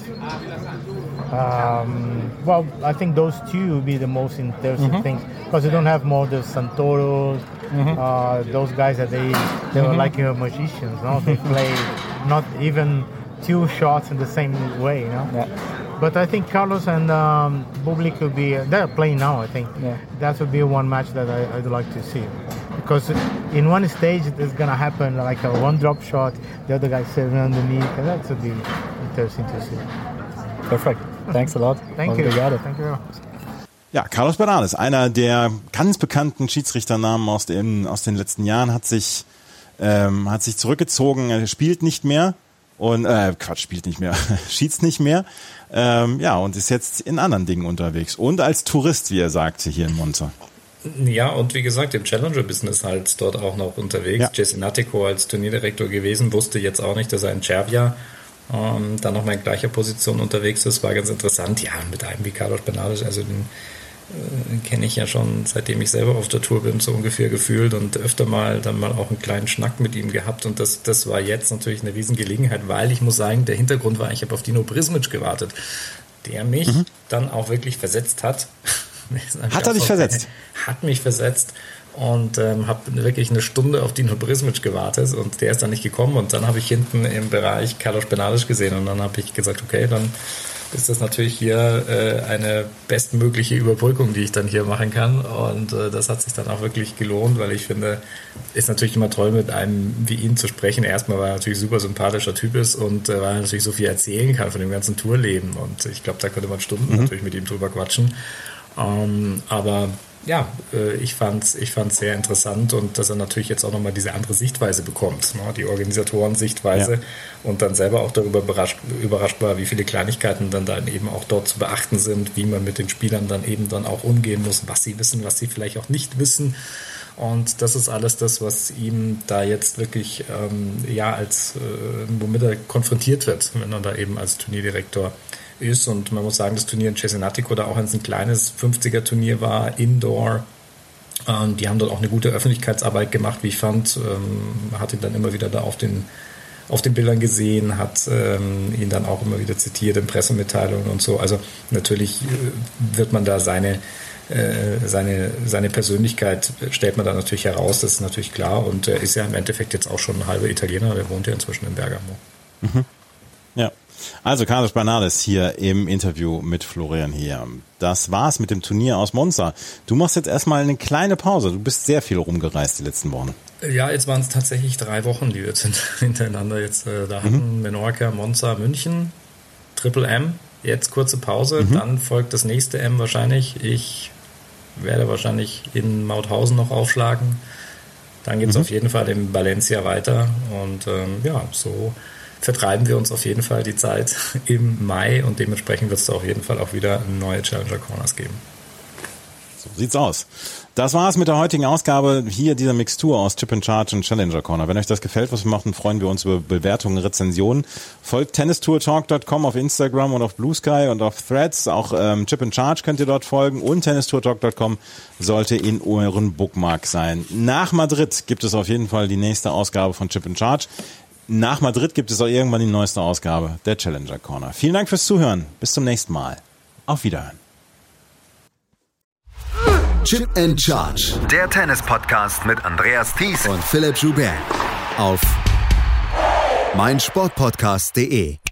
Well, I think those two will be the most interesting things, because you don't have more the Santoros, those guys that they were like magicians, no? They play not even two shots in the same way, you know?
Yeah.
But I think Carlos and Bublik will be, they're playing now, I think.
Yeah.
That would be one match that I'd like to see. Because in one stage, it's going to happen like a one drop shot, the other guy sitting underneath, and that would be interesting to see.
Perfect. Thanks a lot.
Thank you.
Obrigado.
Thank you very much.
Ja, Carlos Bernales, einer der ganz bekannten Schiedsrichternamen aus den letzten Jahren, hat sich zurückgezogen, er spielt nicht mehr und schießt nicht mehr. Und ist jetzt in anderen Dingen unterwegs und als Tourist, wie er sagte, hier in Monza.
Ja, und wie gesagt, im Challenger-Business halt dort auch noch unterwegs. Ja. Jesse Natiko als Turnierdirektor gewesen, wusste jetzt auch nicht, dass er in Cervia dann nochmal in gleicher Position unterwegs ist. War ganz interessant. Ja, mit einem wie Carlos Bernales, also den kenne ich ja schon, seitdem ich selber auf der Tour bin, so ungefähr gefühlt und öfter mal dann mal auch einen kleinen Schnack mit ihm gehabt und das war jetzt natürlich eine Riesengelegenheit, weil ich muss sagen, der Hintergrund war, ich habe auf Dino Brismic gewartet, der mich dann auch wirklich versetzt hat.
Hat er dich versetzt?
Hat mich versetzt und habe wirklich eine Stunde auf Dino Brismic gewartet und der ist dann nicht gekommen und dann habe ich hinten im Bereich Carlos Bernales gesehen und dann habe ich gesagt, okay, dann ist das natürlich hier eine bestmögliche Überbrückung, die ich dann hier machen kann und das hat sich dann auch wirklich gelohnt, weil ich finde, ist natürlich immer toll, mit einem wie ihn zu sprechen. Erstmal, weil er natürlich super sympathischer Typ ist und weil er natürlich so viel erzählen kann von dem ganzen Tourleben und ich glaube, da könnte man Stunden natürlich mit ihm drüber quatschen. Aber ja, ich fand's sehr interessant und dass er natürlich jetzt auch nochmal diese andere Sichtweise bekommt, ne? Die Organisatoren-Sichtweise und dann selber auch darüber überrascht war, wie viele Kleinigkeiten dann eben auch dort zu beachten sind, wie man mit den Spielern dann eben dann auch umgehen muss, was sie wissen, was sie vielleicht auch nicht wissen. Und das ist alles das, was ihm da jetzt wirklich, womit er konfrontiert wird, wenn er da eben als Turnierdirektor ist. Und man muss sagen, das Turnier in Cesenatico, da auch wenn es ein kleines 50er-Turnier war, Indoor, die haben dort auch eine gute Öffentlichkeitsarbeit gemacht, wie ich fand. Hat ihn dann immer wieder da auf den Bildern gesehen, hat ihn dann auch immer wieder zitiert in Pressemitteilungen und so. Also natürlich wird man da seine Persönlichkeit stellt man da natürlich heraus, das ist natürlich klar. Und er ist ja im Endeffekt jetzt auch schon ein halber Italiener, der wohnt ja inzwischen in Bergamo.
Mhm. Ja. Also Carlos Bernales hier im Interview mit Florian hier. Das war's mit dem Turnier aus Monza. Du machst jetzt erstmal eine kleine Pause. Du bist sehr viel rumgereist die letzten Wochen.
Ja, jetzt waren es tatsächlich 3 Wochen, die wir jetzt hintereinander jetzt da hatten. Menorca, Monza, München, Triple M. Jetzt kurze Pause, dann folgt das nächste M wahrscheinlich. Ich werde wahrscheinlich in Mauthausen noch aufschlagen. Dann geht es auf jeden Fall in Valencia weiter. Und so vertreiben wir uns auf jeden Fall die Zeit im Mai und dementsprechend wird es da auf jeden Fall auch wieder neue Challenger Corners geben.
So sieht's aus. Das war's mit der heutigen Ausgabe hier dieser Mixtur aus Chip and Charge und Challenger Corner. Wenn euch das gefällt, was wir machen, freuen wir uns über Bewertungen, Rezensionen. Folgt tennistourtalk.com auf Instagram und auf Blue Sky und auf Threads. Auch Chip and Charge könnt ihr dort folgen und tennistourtalk.com sollte in euren Bookmark sein. Nach Madrid gibt es auf jeden Fall die nächste Ausgabe von Chip and Charge. Nach Madrid gibt es auch irgendwann die neueste Ausgabe der Challenger Corner. Vielen Dank fürs Zuhören. Bis zum nächsten Mal. Auf Wiederhören.
Chip and Charge. Der Tennis-Podcast mit Andreas Thies und Philipp Joubert. Auf meinsportpodcast.de